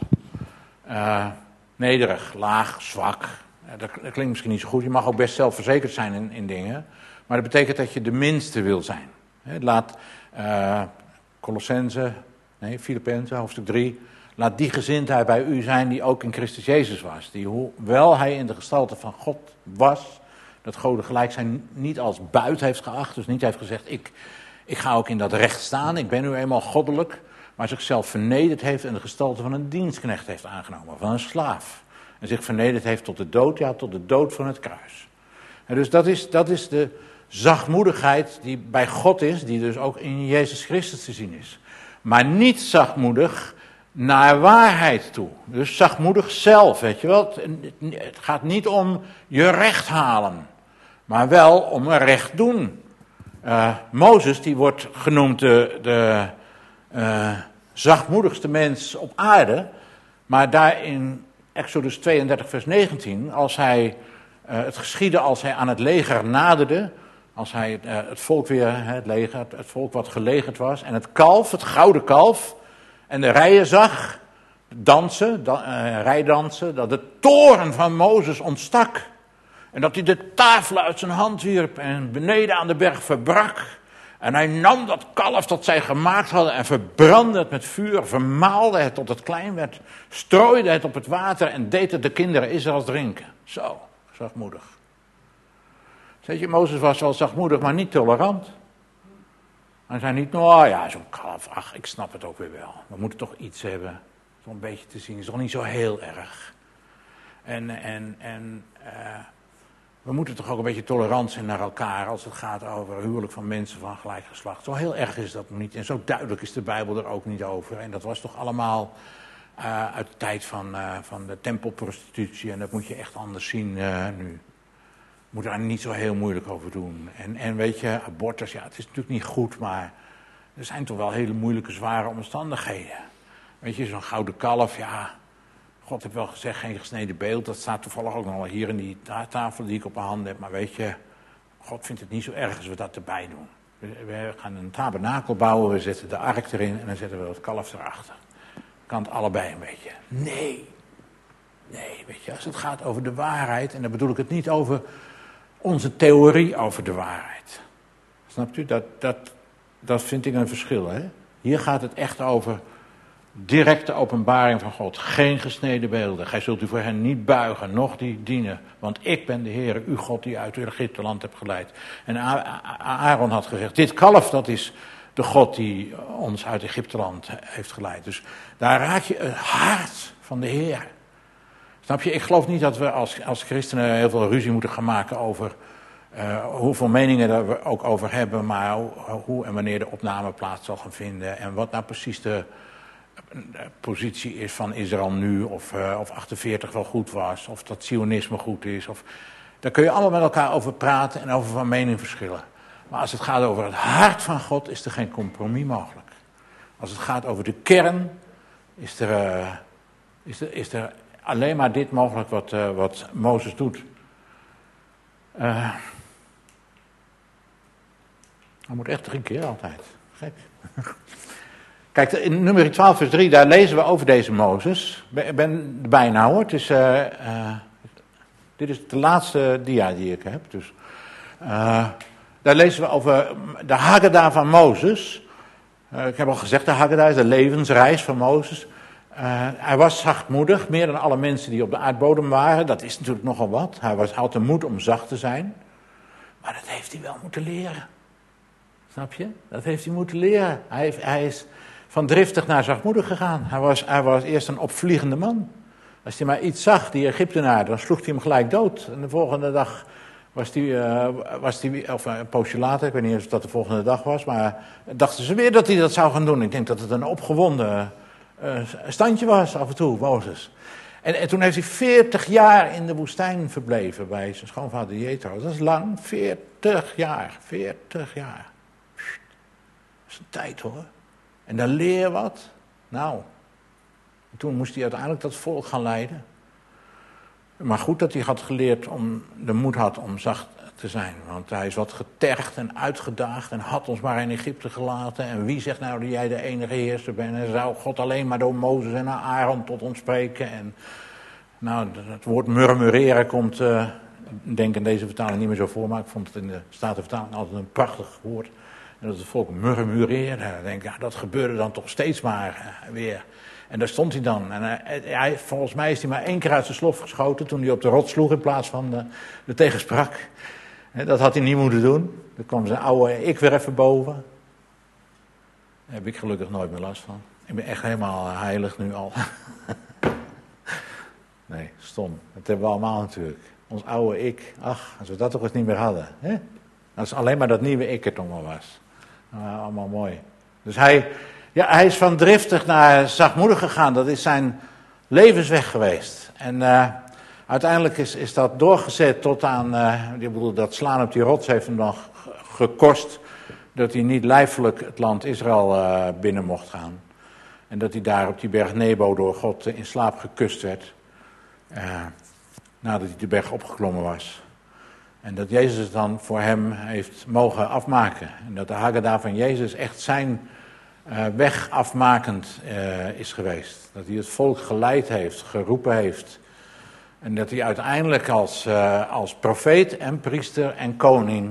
Uh, nederig, laag, zwak. Uh, dat, dat klinkt misschien niet zo goed. Je mag ook best zelfverzekerd zijn in, in dingen. Maar dat betekent dat je de minste wil zijn. He, laat uh, Colossense, nee, Filippenzen, hoofdstuk drie. Laat die gezindheid bij u zijn die ook in Christus Jezus was. Die, hoewel hij in de gestalte van God was, dat goden gelijk zijn niet als buit heeft geacht. Dus niet heeft gezegd, ik, ik ga ook in dat recht staan, ik ben nu eenmaal goddelijk. Maar zichzelf vernederd heeft en de gestalte van een dienstknecht heeft aangenomen, van een slaaf. En zich vernederd heeft tot de dood, ja, tot de dood van het kruis. En dus dat is, dat is de zachtmoedigheid die bij God is, die dus ook in Jezus Christus te zien is. Maar niet zachtmoedig naar waarheid toe. Dus zachtmoedig zelf, weet je wel. Het gaat niet om je recht halen, maar wel om een recht doen. Uh, Mozes, die wordt genoemd de, de uh, zachtmoedigste mens op aarde, maar daar in Exodus tweeëndertig vers negentien, als hij, uh, het geschiedde als hij aan het leger naderde, als hij uh, het volk weer, het leger, het volk wat gelegerd was, en het kalf, het gouden kalf, en de rijen zag, dansen, dan, uh, rijdansen, dat de toorn van Mozes ontstak. En dat hij de tafel uit zijn hand wierp en beneden aan de berg verbrak. En hij nam dat kalf dat zij gemaakt hadden en verbrandde het met vuur, vermaalde het tot het klein werd, strooide het op het water en deed het de kinderen Israëls drinken. Zo, zachtmoedig. Weet je, Mozes was wel zachtmoedig, maar niet tolerant. Hij zei niet, nou ja, zo'n kalf, ach, ik snap het ook weer wel. We moeten toch iets hebben, zo'n beetje te zien, is toch niet zo heel erg. En, en, en uh, we moeten toch ook een beetje tolerant zijn naar elkaar als het gaat over huwelijk van mensen van gelijk geslacht. Zo heel erg is dat niet en zo duidelijk is de Bijbel er ook niet over. En dat was toch allemaal uh, uit de tijd van, uh, van de tempelprostitutie en dat moet je echt anders zien uh, nu. Je moet daar niet zo heel moeilijk over doen. En, en weet je, abortus, ja, het is natuurlijk niet goed, maar er zijn toch wel hele moeilijke, zware omstandigheden. Weet je, zo'n gouden kalf, ja, God heeft wel gezegd, geen gesneden beeld. Dat staat toevallig ook nog wel hier in die tafel die ik op mijn handen heb. Maar weet je, God vindt het niet zo erg als we dat erbij doen. We, we gaan een tabernakel bouwen, we zetten de ark erin en dan zetten we het kalf erachter. Kan het allebei een beetje. Nee, nee, weet je, als het gaat over de waarheid, en dan bedoel ik het niet over onze theorie over de waarheid. Snapt u? Dat, dat, dat vind ik een verschil, hè? Hier gaat het echt over directe openbaring van God. Geen gesneden beelden. Gij zult u voor hen niet buigen, noch die dienen. Want ik ben de Heer, uw God, die uit Egypteland hebt geleid. En Aaron had gezegd, dit kalf, dat is de God die ons uit Egypteland heeft geleid. Dus daar raak je het hart van de Heer. Snap je? Ik geloof niet dat we als, als christenen heel veel ruzie moeten gaan maken over uh, hoeveel meningen we ook over hebben, maar hoe, hoe en wanneer de opname plaats zal gaan vinden en wat nou precies de, de positie is van Israël nu, of, uh, of achtenveertig wel goed was, of dat Zionisme goed is. Of, daar kun je allemaal met elkaar over praten en over van mening verschillen. Maar als het gaat over het hart van God, is er geen compromis mogelijk. Als het gaat over de kern, is er, uh, is er, is er alleen maar dit mogelijk wat, uh, wat Mozes doet. Uh, hij moet echt drie keer altijd. Gek. Kijk, in nummer twaalf vers drie, daar lezen we over deze Mozes. Ik ben erbij nou hoor. Het is, uh, uh, dit is de laatste dia die ik heb. Dus, uh, daar lezen we over de Haggadah van Mozes. Uh, ik heb al gezegd, de Haggadah is de levensreis van Mozes. Uh, hij was zachtmoedig, meer dan alle mensen die op de aardbodem waren. Dat is natuurlijk nogal wat. Hij was, had de moed om zacht te zijn. Maar dat heeft hij wel moeten leren. Snap je? Dat heeft hij moeten leren. Hij, heeft, hij is van driftig naar zachtmoedig gegaan. Hij was, hij was eerst een opvliegende man. Als hij maar iets zag, die Egyptenaar, dan sloeg hij hem gelijk dood. En de volgende dag was hij, uh, was hij of een poosje later, ik weet niet of dat de volgende dag was, maar dachten ze weer dat hij dat zou gaan doen. Ik denk dat het een opgewonden uh, standje was af en toe, Mozes. En, en toen heeft hij veertig jaar in de woestijn verbleven bij zijn schoonvader Jethro. Dat is lang, veertig jaar, veertig jaar. Dat is een tijd hoor. En dan leer je wat. Nou, toen moest hij uiteindelijk dat volk gaan leiden. Maar goed dat hij had geleerd om, de moed had om zacht te zijn. Want hij is wat getergd en uitgedaagd en had ons maar in Egypte gelaten. En wie zegt nou dat jij de enige heerser bent? En zou God alleen maar door Mozes en Aaron tot ons spreken? En nou, het woord murmureren komt, uh, ik denk in deze vertaling niet meer zo voor, maar ik vond het in de Statenvertaling altijd een prachtig woord. En dat het volk murmureerde. En ik denk, ja, dat gebeurde dan toch steeds maar uh, weer. En daar stond hij dan. En hij, hij, volgens mij is hij maar één keer uit zijn slof geschoten toen hij op de rots sloeg in plaats van de, de tegenspraak. Dat had hij niet moeten doen. Dan kwam zijn oude ik weer even boven. Daar heb ik gelukkig nooit meer last van. Ik ben echt helemaal heilig nu al. Nee, stom. Dat hebben we allemaal natuurlijk. Ons oude ik. Ach, als we dat toch eens niet meer hadden. Hè? Als alleen maar dat nieuwe ik er toch maar was. Nou, allemaal mooi. Dus hij... Ja, hij is van driftig naar zachtmoedig gegaan. Dat is zijn levensweg geweest. En uh, uiteindelijk is, is dat doorgezet tot aan... Uh, ik bedoel, dat slaan op die rots heeft hem dan gekost... dat hij niet lijfelijk het land Israël uh, binnen mocht gaan. En dat hij daar op die berg Nebo door God uh, in slaap gekust werd. Uh, nadat hij de berg opgeklommen was. En dat Jezus het dan voor hem heeft mogen afmaken. En dat de Haggadah van Jezus echt zijn... Uh, weg afmakend uh, is geweest. Dat hij het volk geleid heeft, geroepen heeft. En dat hij uiteindelijk als, uh, als profeet en priester en koning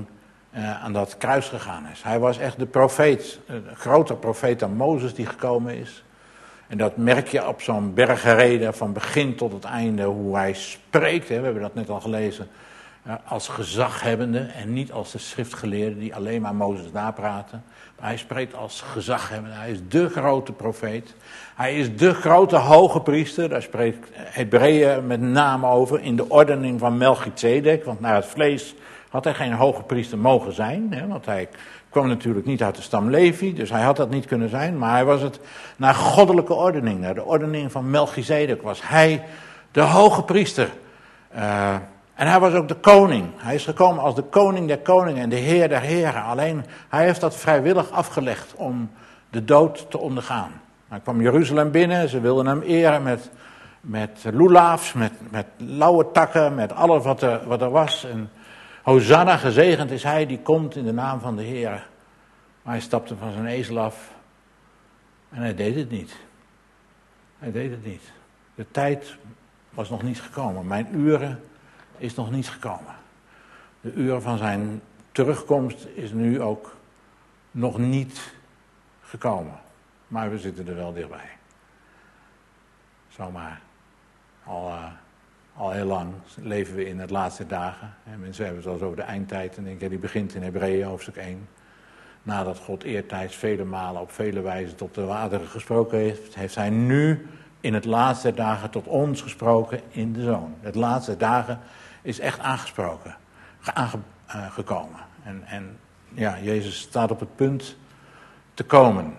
uh, aan dat kruis gegaan is. Hij was echt de profeet, een groter profeet dan Mozes die gekomen is. En dat merk je op zo'n bergreden van begin tot het einde, hoe hij spreekt. Hè, we hebben dat net al gelezen. Uh, als gezaghebbende en niet als de schriftgeleerden die alleen maar Mozes napraten. Maar hij spreekt als gezaghebbende. Hij is de grote profeet. Hij is de grote hoge priester. Daar spreekt Hebreeën met name over in de ordening van Melchizedek. Want naar het vlees had hij geen hoge priester mogen zijn. Hè, want hij kwam natuurlijk niet uit de stam Levi. Dus hij had dat niet kunnen zijn. Maar hij was het naar goddelijke ordening. Naar de ordening van Melchizedek was hij de hoge priester. Uh, En hij was ook de koning. Hij is gekomen als de koning der koningen en de heer der heren. Alleen, hij heeft dat vrijwillig afgelegd om de dood te ondergaan. Hij kwam Jeruzalem binnen, ze wilden hem eren met, met lulaafs, met, met lauwe takken, met alles wat er, wat er was. En Hosanna, gezegend is hij die komt in de naam van de Heer. Maar hij stapte van zijn ezel af en hij deed het niet. Hij deed het niet. De tijd was nog niet gekomen. Mijn uren is nog niet gekomen. De uren van zijn terugkomst is nu ook nog niet gekomen. Maar we zitten er wel dichtbij. Zomaar. Al, uh, al heel lang leven we in het laatste dagen. En mensen hebben het al eens over de eindtijd. En denk ik, die begint in Hebreeën hoofdstuk één. Nadat God eertijds vele malen op vele wijzen tot de wateren gesproken heeft, heeft hij nu in het laatste dagen tot ons gesproken in de Zoon. Het laatste dagen is echt aangesproken, aangekomen. En, en ja, Jezus staat op het punt te komen.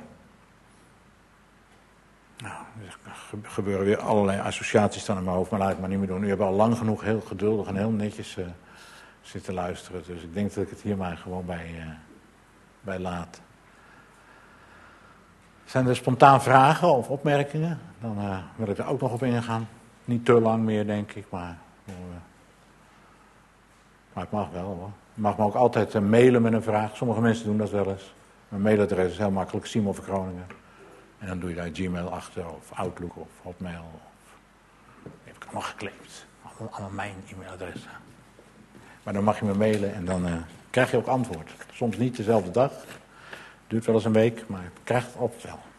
Nou, er gebeuren weer allerlei associaties dan in mijn hoofd, maar laat ik maar niet meer doen. U hebt al lang genoeg heel geduldig en heel netjes uh, zitten luisteren. Dus ik denk dat ik het hier maar gewoon bij, uh, bij laat. Zijn er spontaan vragen of opmerkingen? Dan uh, wil ik er ook nog op ingaan. Niet te lang meer, denk ik, maar... Uh, Maar het mag wel hoor. Je mag me ook altijd uh, mailen met een vraag. Sommige mensen doen dat wel eens. Mijn mailadres is heel makkelijk, Simon van Groningen. En dan doe je daar Gmail achter, of Outlook, of Hotmail. Of... heb ik allemaal gekleed. Allemaal, allemaal mijn e-mailadres. Maar dan mag je me mailen en dan uh, krijg je ook antwoord. Soms niet dezelfde dag. Duurt wel eens een week, maar je krijgt het altijd wel.